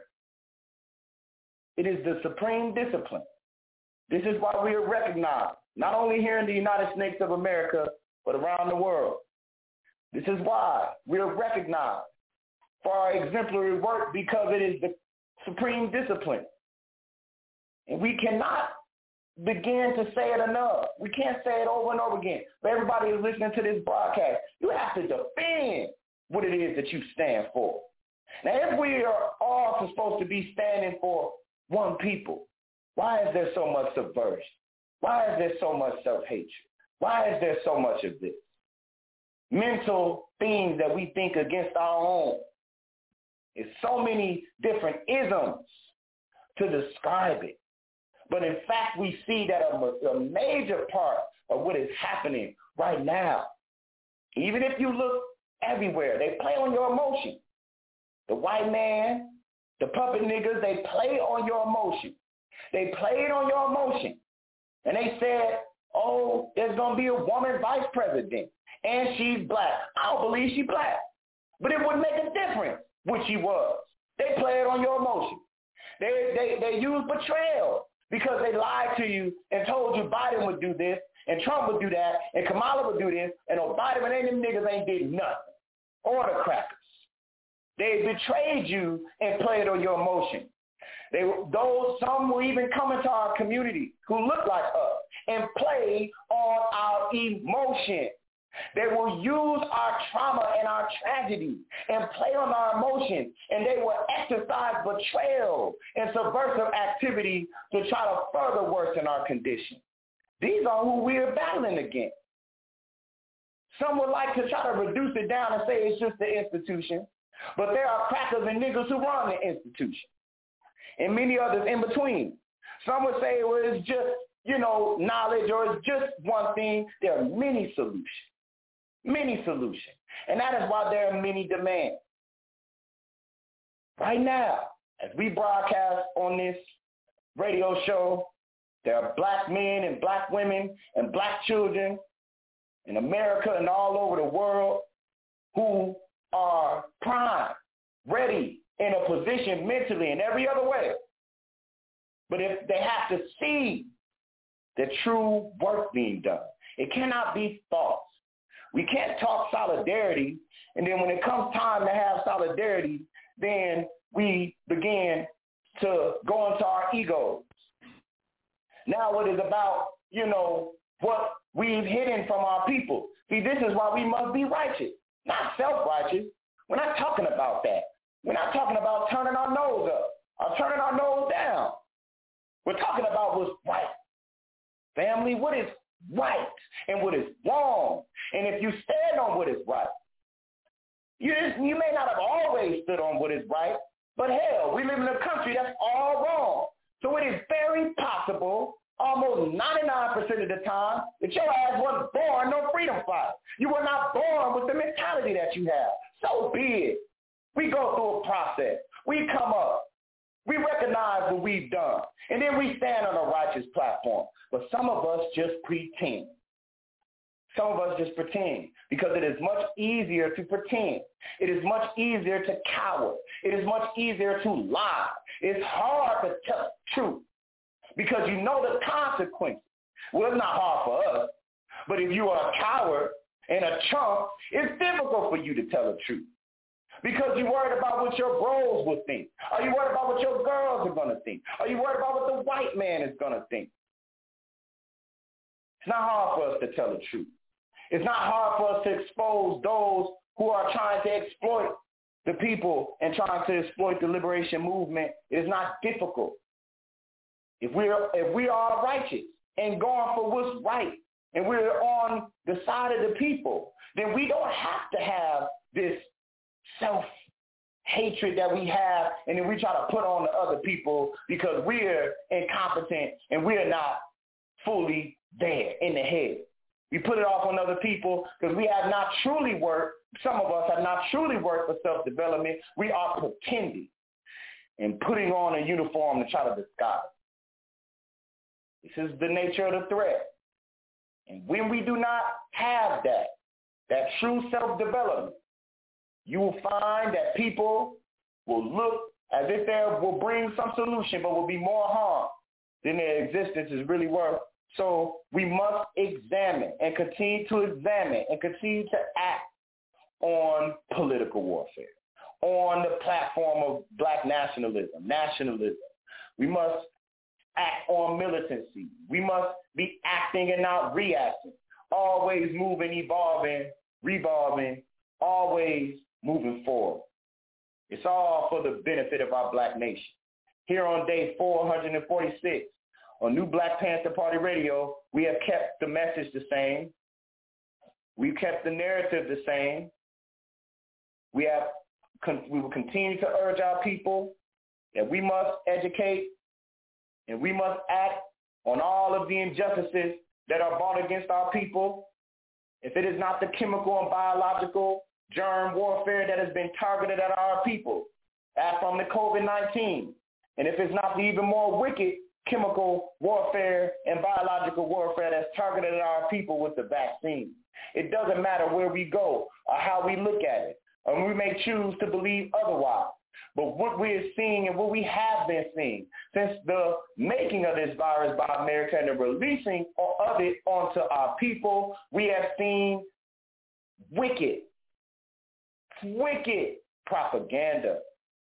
It is the supreme discipline. This is why we are recognized, not only here in the United States of America, but around the world. This is why we are recognized for our exemplary work, because it is the supreme discipline. And we cannot begin to say it enough. We can't say it over and over again. But everybody who's listening to this broadcast, you have to defend what it is that you stand for. Now, if we are all supposed to be standing for one people, why is there so much subversion? Why is there so much self-hatred? Why is there so much of this? Mental things that we think against our own. It's so many different isms to describe it. But in fact, we see that a, a major part of what is happening right now, even if you look everywhere, they play on your emotion. The white man, the puppet niggas, they play on your emotion. They played on your emotion. And they said, oh, there's going to be a woman vice president, and she's black. I don't believe she's black. But it would make a difference what she was. They played on your emotion. They, they, they used betrayal because they lied to you and told you Biden would do this, and Trump would do that, and Kamala would do this, and Biden and them niggas ain't did nothing. Or the crackers. They betrayed you and played on your emotion. They those some will even come into our community who look like us and play on our emotion. They will use our trauma and our tragedy and play on our emotions, and they will exercise betrayal and subversive activity to try to further worsen our condition. These are who we are battling against. Some would like to try to reduce it down and say it's just the institution, but there are crackers and niggas who run the institution, and many others in between. Some would say, well, it's just, you know, knowledge, or it's just one thing. There are many solutions. Many solutions. And that is why there are many demands. Right now, as we broadcast on this radio show, there are black men and black women and black children in America and all over the world who are primed, ready, in a position mentally and every other way. But if they have to see the true work being done, it cannot be false. We can't talk solidarity, and then when it comes time to have solidarity, then we begin to go into our egos. Now it is about, you know, what we've hidden from our people. See, this is why we must be righteous, not self-righteous. We're not talking about that. We're not talking about turning our nose up or turning our nose down. We're talking about what's right. Family, what is right and what is wrong. And if you stand on what is right, you, just, you may not have always stood on what is right, but hell, we live in a country that's all wrong. So it is very possible, almost ninety-nine percent of the time, that your ass wasn't born no freedom fighter. You were not born with the mentality that you have. So be it. We go through a process. We come up. We recognize what we've done. And then we stand on a righteous platform. But some of us just pretend. Some of us just pretend because it is much easier to pretend. It is much easier to cower. It is much easier to lie. It's hard to tell the truth because you know the consequences. Well, it's not hard for us, but if you are a coward and a chump, it's difficult for you to tell the truth because you're worried about what your bros will think. Are you worried about what your girls are going to think? Are you worried about what the white man is going to think? It's not hard for us to tell the truth. It's not hard for us to expose those who are trying to exploit the people and trying to exploit the liberation movement. It is not difficult. If we're if we are righteous and going for what's right, and we're on the side of the people, then we don't have to have this self-hatred that we have, and then we try to put on the other people because we're incompetent and we're not fully there in the head. We put it off on other people because we have not truly worked. Some of us have not truly worked for self-development. We are pretending and putting on a uniform to try to disguise. This is the nature of the threat. And when we do not have that, that true self-development, you will find that people will look as if they will bring some solution, but will be more harm than their existence is really worth. So we must examine and continue to examine and continue to act on political warfare, on the platform of black nationalism, nationalism. We must act on militancy. We must be acting and not reacting. Always moving, evolving, revolving, always moving forward. It's all for the benefit of our black nation. Here on day four hundred forty-six on New Black Panther Party Radio, we have kept the message the same. We've kept the narrative the same. We have, we will continue to urge our people that we must educate and we must act on all of the injustices that are brought against our people. If it is not the chemical and biological germ warfare that has been targeted at our people, as from the COVID nineteen, and if it's not the even more wicked chemical warfare and biological warfare that's targeted at our people with the vaccine. It doesn't matter where we go or how we look at it, and we may choose to believe otherwise. But what we're seeing and what we have been seeing since the making of this virus by America and the releasing of it onto our people, we have seen wicked, wicked propaganda,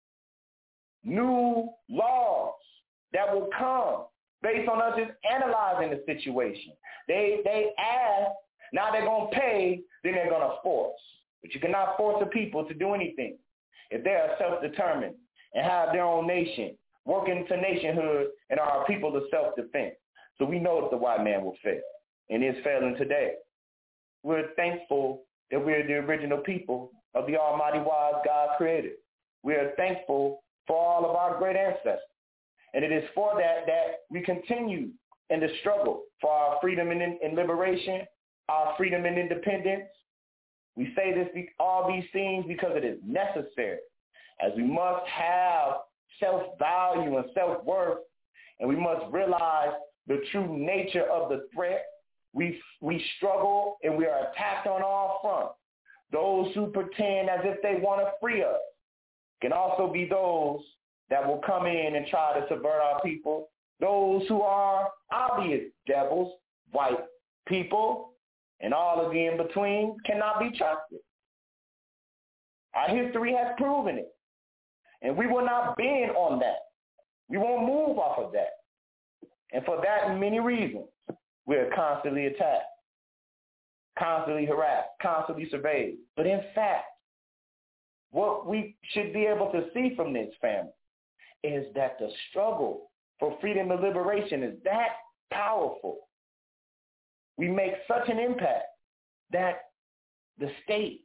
new laws that will come based on us just analyzing the situation. They they ask, now they're going to pay, then they're going to force. But you cannot force the people to do anything. If they are self-determined and have their own nation, working to nationhood, and are people of self-defense. So we know that the white man will fail, and is failing today. We're thankful that we're the original people of the almighty wise God creator. We are thankful for all of our great ancestors. And it is for that that we continue in the struggle for our freedom and, and liberation, our freedom and independence. We say this, all these things because it is necessary, as we must have self-value and self-worth, and we must realize the true nature of the threat. We, we struggle and we are attacked on all fronts. Those who pretend as if they want to free us can also be those that will come in and try to subvert our people. Those who are obvious devils, white people, and all of the in-between cannot be trusted. Our history has proven it. And we will not bend on that. We won't move off of that. And for that and many reasons, we are constantly attacked, constantly harassed, constantly surveyed. But in fact, what we should be able to see from this, family, is that the struggle for freedom and liberation is that powerful. We make such an impact that the state,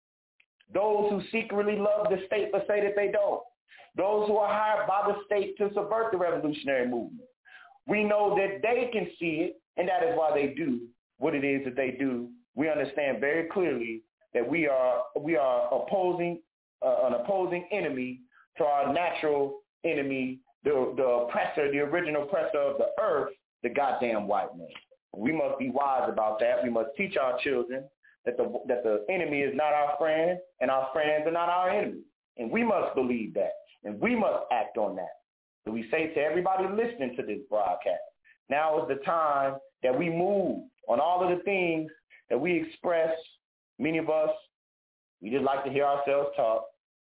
those who secretly love the state but say that they don't, those who are hired by the state to subvert the revolutionary movement, we know that they can see it, and that is why they do what it is that they do. We understand very clearly that we are we are opposing uh, an opposing enemy to our natural enemy, the the oppressor, the original oppressor of the earth, the goddamn white man. We must be wise about that. We must teach our children that the that the enemy is not our friend, and our friends are not our enemies. And we must believe that, and we must act on that. So we say to everybody listening to this broadcast, now is the time that we move on all of the things that we express. Many of us, we just like to hear ourselves talk.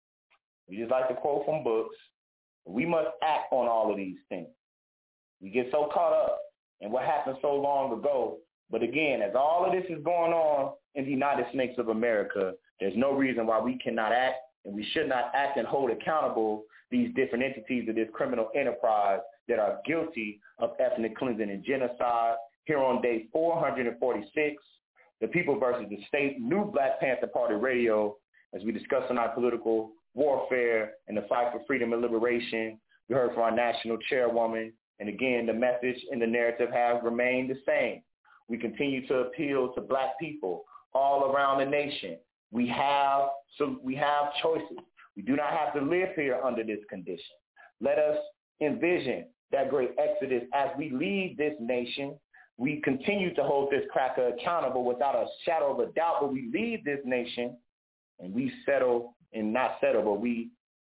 We just like to quote from books. We must act on all of these things. We get so caught up in what happened so long ago. But again, as all of this is going on in the United States of America, there's no reason why we cannot act, and we should not act and hold accountable these different entities of this criminal enterprise that are guilty of ethnic cleansing and genocide. Here on day four hundred forty-six, the People versus the State, New Black Panther Party Radio, as we discuss on our political warfare and the fight for freedom and liberation. We heard from our national chairwoman, and again, the message and the narrative have remained the same. We continue to appeal to black people all around the nation. We have so we have choices. We do not have to live here under this condition. Let us envision that great exodus as we leave this nation. We continue to hold this cracker accountable without a shadow of a doubt, but we leave this nation and we settle, and not settle, but we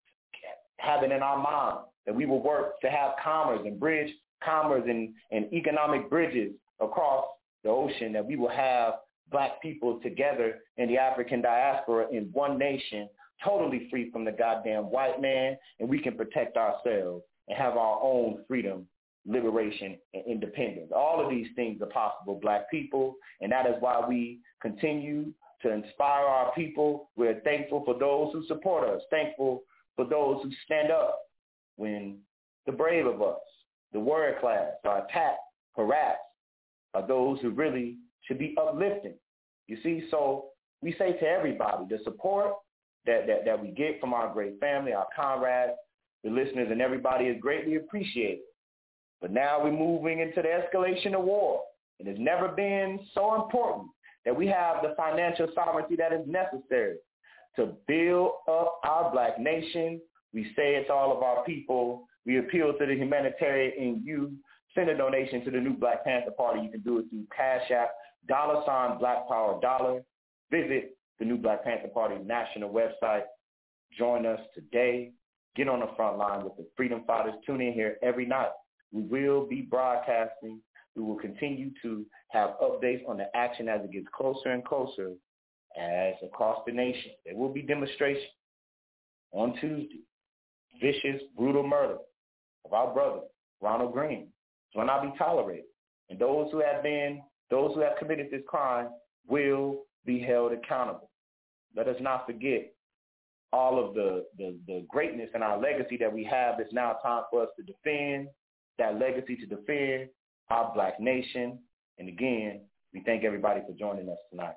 have it in our mind that we will work to have commerce and bridge commerce and, and economic bridges across the ocean, that we will have black people together in the African diaspora in one nation, totally free from the goddamn white man, and we can protect ourselves and have our own freedom liberation, and independence. All of these things are possible, black people, and that is why we continue to inspire our people. We're thankful for those who support us, thankful for those who stand up when the brave of us, the warrior class, are attacked, harassed, are those who really should be uplifting. You see, so we say to everybody, the support that, that, that we get from our great family, our comrades, the listeners, and everybody is greatly appreciated. But now we're moving into the escalation of war. And it's never been so important that we have the financial sovereignty that is necessary to build up our black nation. We say it to all of our people. We appeal to the humanitarian in you. Send a donation to the new Black Panther Party. You can do it through Cash App, dollar sign Black Power Dollar. Visit the new Black Panther Party national website. Join us today. Get on the front line with the Freedom Fighters. Tune in here every night. We will be broadcasting. We will continue to have updates on the action as it gets closer and closer as across the nation. There will be demonstrations on Tuesday. Vicious, brutal murder of our brother, Ronald Green. It will not be tolerated. And those who have been, those who have committed this crime will be held accountable. Let us not forget all of the, the, the greatness and our legacy that we have. It's now time for us to defend that legacy, to defend our black nation. And again, we thank everybody for joining us tonight.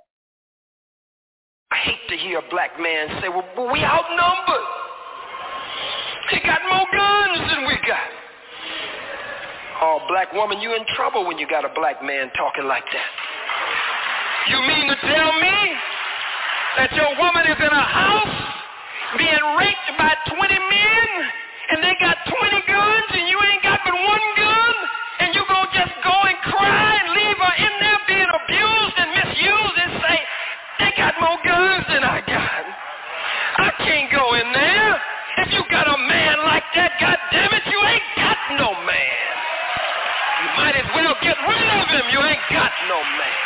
I hate to hear a black man say, well, well we outnumbered. He got more guns than we got. Oh, black woman, you in trouble when you got a black man talking like that. You mean to tell me that your woman is in a house being raped by twenty men and they got twenty guns and you ain't got but one gun and you gonna just go and cry and leave her in there being abused and misused and say, they got more guns than I got. I can't go in there. If you got a man like that, goddamn it, you ain't got no man. You might as well get rid of him. You ain't got no man.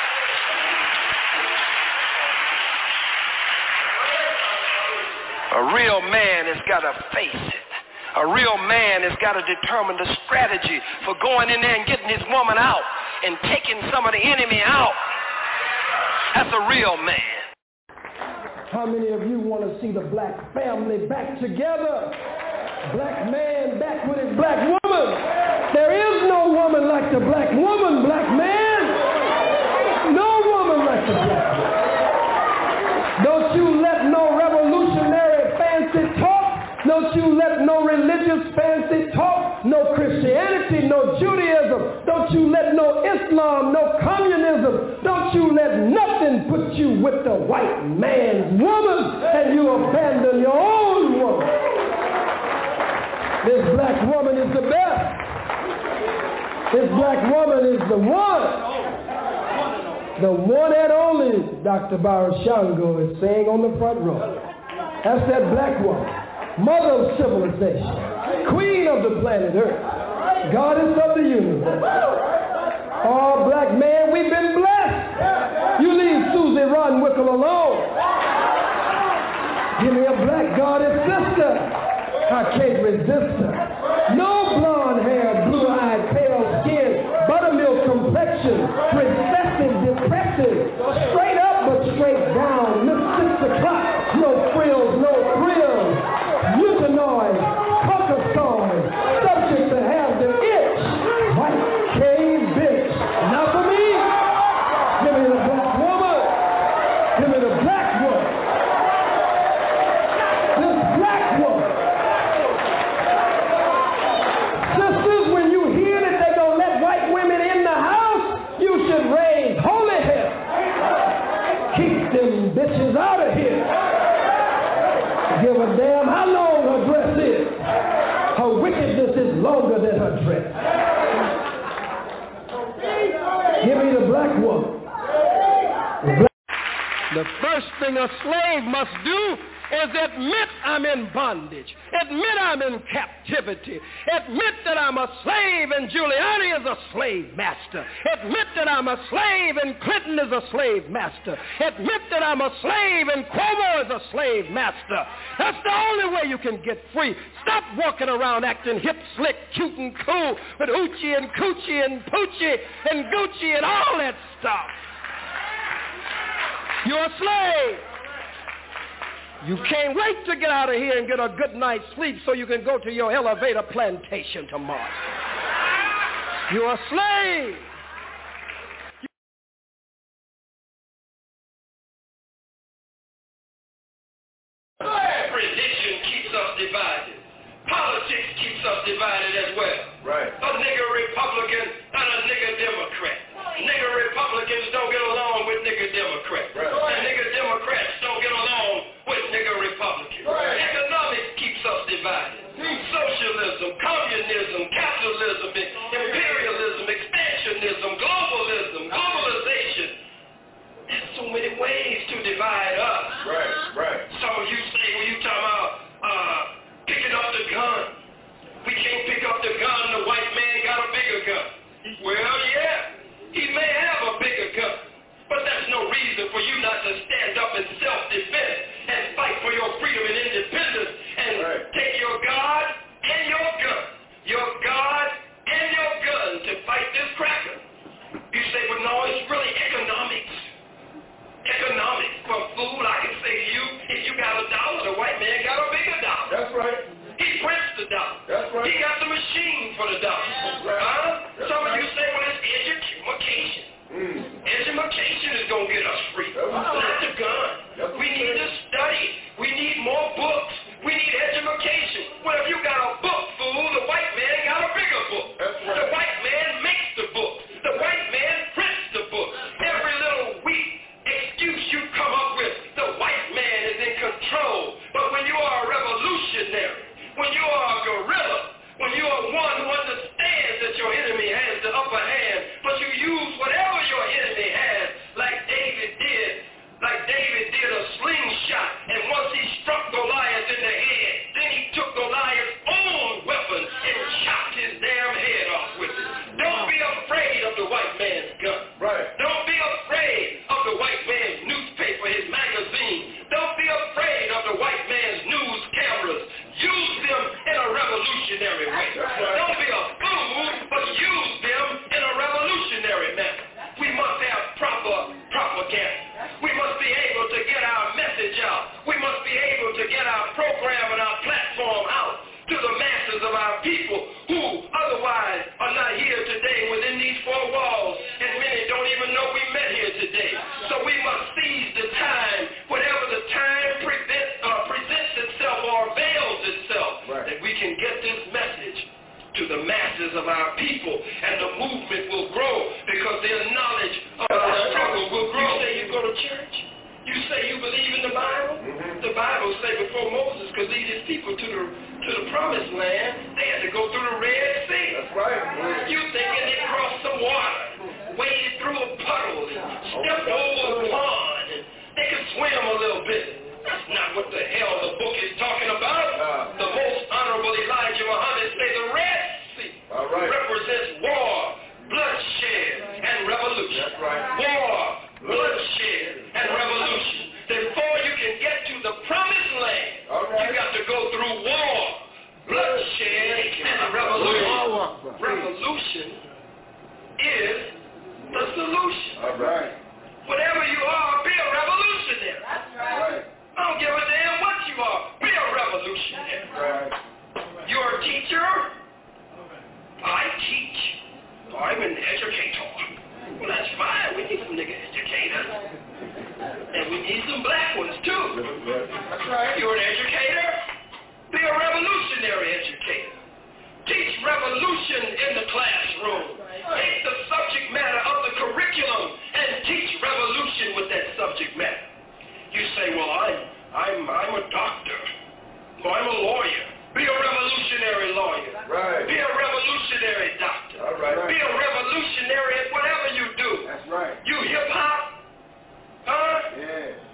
A real man has got to face it. A real man has got to determine the strategy for going in there and getting his woman out and taking some of the enemy out. That's a real man. How many of you want to see the black family back together? Black man back with his black woman. There is no woman like the black woman, black man. No woman like the black woman. Don't you let no revolutionary fancy talk. Don't you let no religious fancy talk, no Christianity, no Judaism. Don't you let no Islam, no communism. Don't you let nothing put you with the white man's woman and you abandon your own woman. This black woman is the best. This black woman is the one. The one and only, Doctor Barashango is saying on the front row. That's that black woman. Mother of civilization, queen of the planet Earth, goddess of the universe. Oh, black man, we've been blessed. You leave Susie Ronwickle alone. Give me a black goddess sister. I can't resist her. No blonde hair, blue-eyed, pale skin, buttermilk complexion, recessive, depressive, straight up but straight down, Miss Six O'Clock, no frills, no thrills. Euthanoid, Caucasoid, subject to have the itch, white cave bitch. Now for me, give me the black woman, give me the black woman, this black woman. Sisters, when you hear that they're going to let white women in the house, you should raise holy hell. Keep them bitches out of here. Give a damn how long her dress is. Her wickedness is longer than her dress. Give me the black woman. The black The first thing a slave must do is admit I'm in bondage. Admit I'm in captivity. Admit that I'm a slave and Giuliani is a slave master. Admit that I'm a slave and Clinton is a slave master. Admit that I'm a slave and Cuomo is a slave master. That's the only way you can get free. Stop walking around acting hip, slick, cute, and cool with Oochie and Coochie and Poochie and Gucci and all that stuff. You're a slave. You can't wait to get out of here and get a good night's sleep so you can go to your elevator plantation tomorrow. You're a slave. Religion keeps us divided. Politics keeps us divided as well. Right. A nigger Republican and a nigger Democrat. Nigger Republicans don't get along with nigger Democrats. Right. And nigger Democrats don't get along with nigger Republicans. Right. Economics keeps us divided. Hmm. Socialism, communism, capitalism, imperialism, expansionism, globalism, globalization. There's so many ways to divide us. Right, right. Some of you say, when you talking about uh, picking up the gun, we can't pick up the gun, the white man got a bigger gun. Well, yeah, he may have a bigger gun, but that's no reason for you not to stand up in self-defense and fight for your freedom and independence and right. take your God and your gun, your God and your gun to fight this cracker. You say, well, no, it's really economics. Economics. For food, I can say to you, if you got a dollar, the white man got a bigger dollar. That's right. He prints the dollar. That's right. He got the machine for the dollar. That's right. Huh? That's Some right. of you say, well, it's education. Mm. Education is going to get us free. That's not right. the gun. That's we need to study. We need more books. We need education. Well, if you got a book, fool, the white man got a bigger book. That's right. The white man makes the book. The white man prints the book. Every little week excuse you come up with, the white man is in control. But when you are a revolutionary, when you are a guerrilla, when you are one who understands that your enemy has the upper hand, but you use whatever your enemy has, like David did, like David did a slingshot, and once he struck Goliath in the head, then he took Goliath's own weapon and chopped his damn head off with it. Don't be afraid of the white man's gun. Right. Don't be afraid of the white man's newspaper, his magazine. Don't be afraid of the white man's news cameras. Use them in a revolutionary way. Right. Don't be a fool, but use them in a revolutionary manner. We must have proper propaganda. We must be able to get our message out. We must be able to get our program and our platform out to the masses of our people who otherwise are not here today within these four walls, and many don't even know we met here today. So we must seize the time, whatever the time presents, uh, presents itself or avails itself, right. that we can get this message to the masses of our people, and the movement will grow because their knowledge of our struggle will grow. You say you go to church? You say you believe in the Bible? Mm-hmm. The Bible say before Moses could lead his people to the to the promised land, they had to go through the Red Sea. That's right. Mm-hmm. You thinking they crossed some water, waded through a puddle, and stepped over a pond, and they could swim a little bit. That's not what the hell the book is talking about. Uh, the most honorable Elijah Muhammad say the Red Sea all right. represents war, bloodshed, and revolution. That's right. War, bloodshed, and revolution. Before you can get to the promised land, right. you got to go through war, bloodshed, and revolution. Revolution is the solution. All right. Whatever you are, be a revolutionary. That's right. I don't give a damn what you are. Be a revolutionary. Right. You're a teacher. I teach. I'm an educator. Well, that's fine. We need some nigga educators. And we need some black ones, too. That's right. You're an educator. Be a revolutionary educator. Teach revolution in the classroom. Take the subject matter of the curriculum and teach revolution with that subject matter. You say, well, I'm, I'm, I'm a doctor. Well, I'm a lawyer. Be a revolutionary lawyer. Right. Be a revolutionary doctor. All right. Be a revolutionary at whatever you do. That's right. You hip-hop? Huh? Yeah.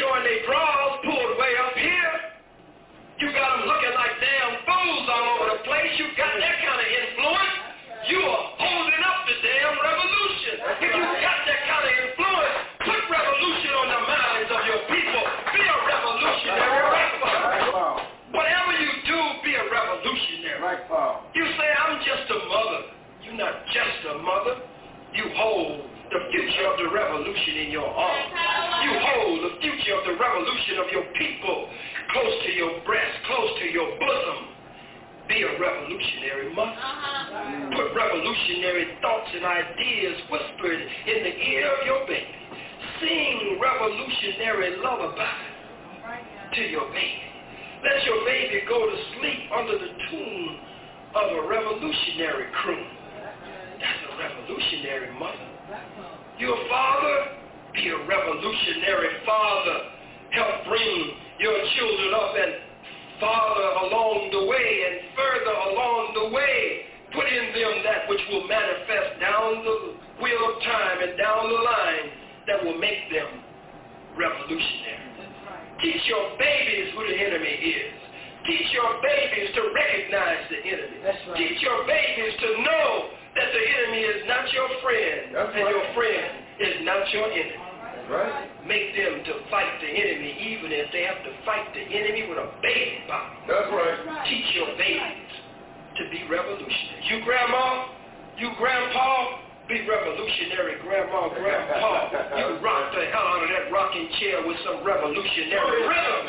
showing their bras pulled way up here. You got them looking like damn fools all over the place. You got that kind of influence. You are holding up the damn revolution. If you got that kind of influence, put revolution on the minds of your people. Be a revolutionary. Right, Paul? Whatever you do, be a revolutionary. Right, Paul? You say, I'm just a mother. You're not just a mother. You hold the future of the revolution in your arms. You hold the future of the revolution of your people close to your breast, close to your bosom. Be a revolutionary mother. Uh-huh. Put revolutionary thoughts and ideas whispered in the ear of your baby. Sing revolutionary lullabies to your baby. Let your baby go to sleep under the tune of a revolutionary croon. That's a revolutionary mother. You're a father, be a revolutionary father. Help bring your children up and farther along the way and further along the way. Put in them that which will manifest down the wheel of time and down the line that will make them revolutionary. Teach your babies who the enemy is. Teach your babies to recognize the enemy. Right. Teach your babies to know that the enemy is not your friend. That's and right. Your friend is not your enemy. Right. Make them to fight the enemy even if they have to fight the enemy with a baby bomb. That's right. Teach your babies to be revolutionary. You grandma, you grandpa, be revolutionary. Grandma, grandpa, you rock the hell out of that rocking chair with some revolutionary rhythm.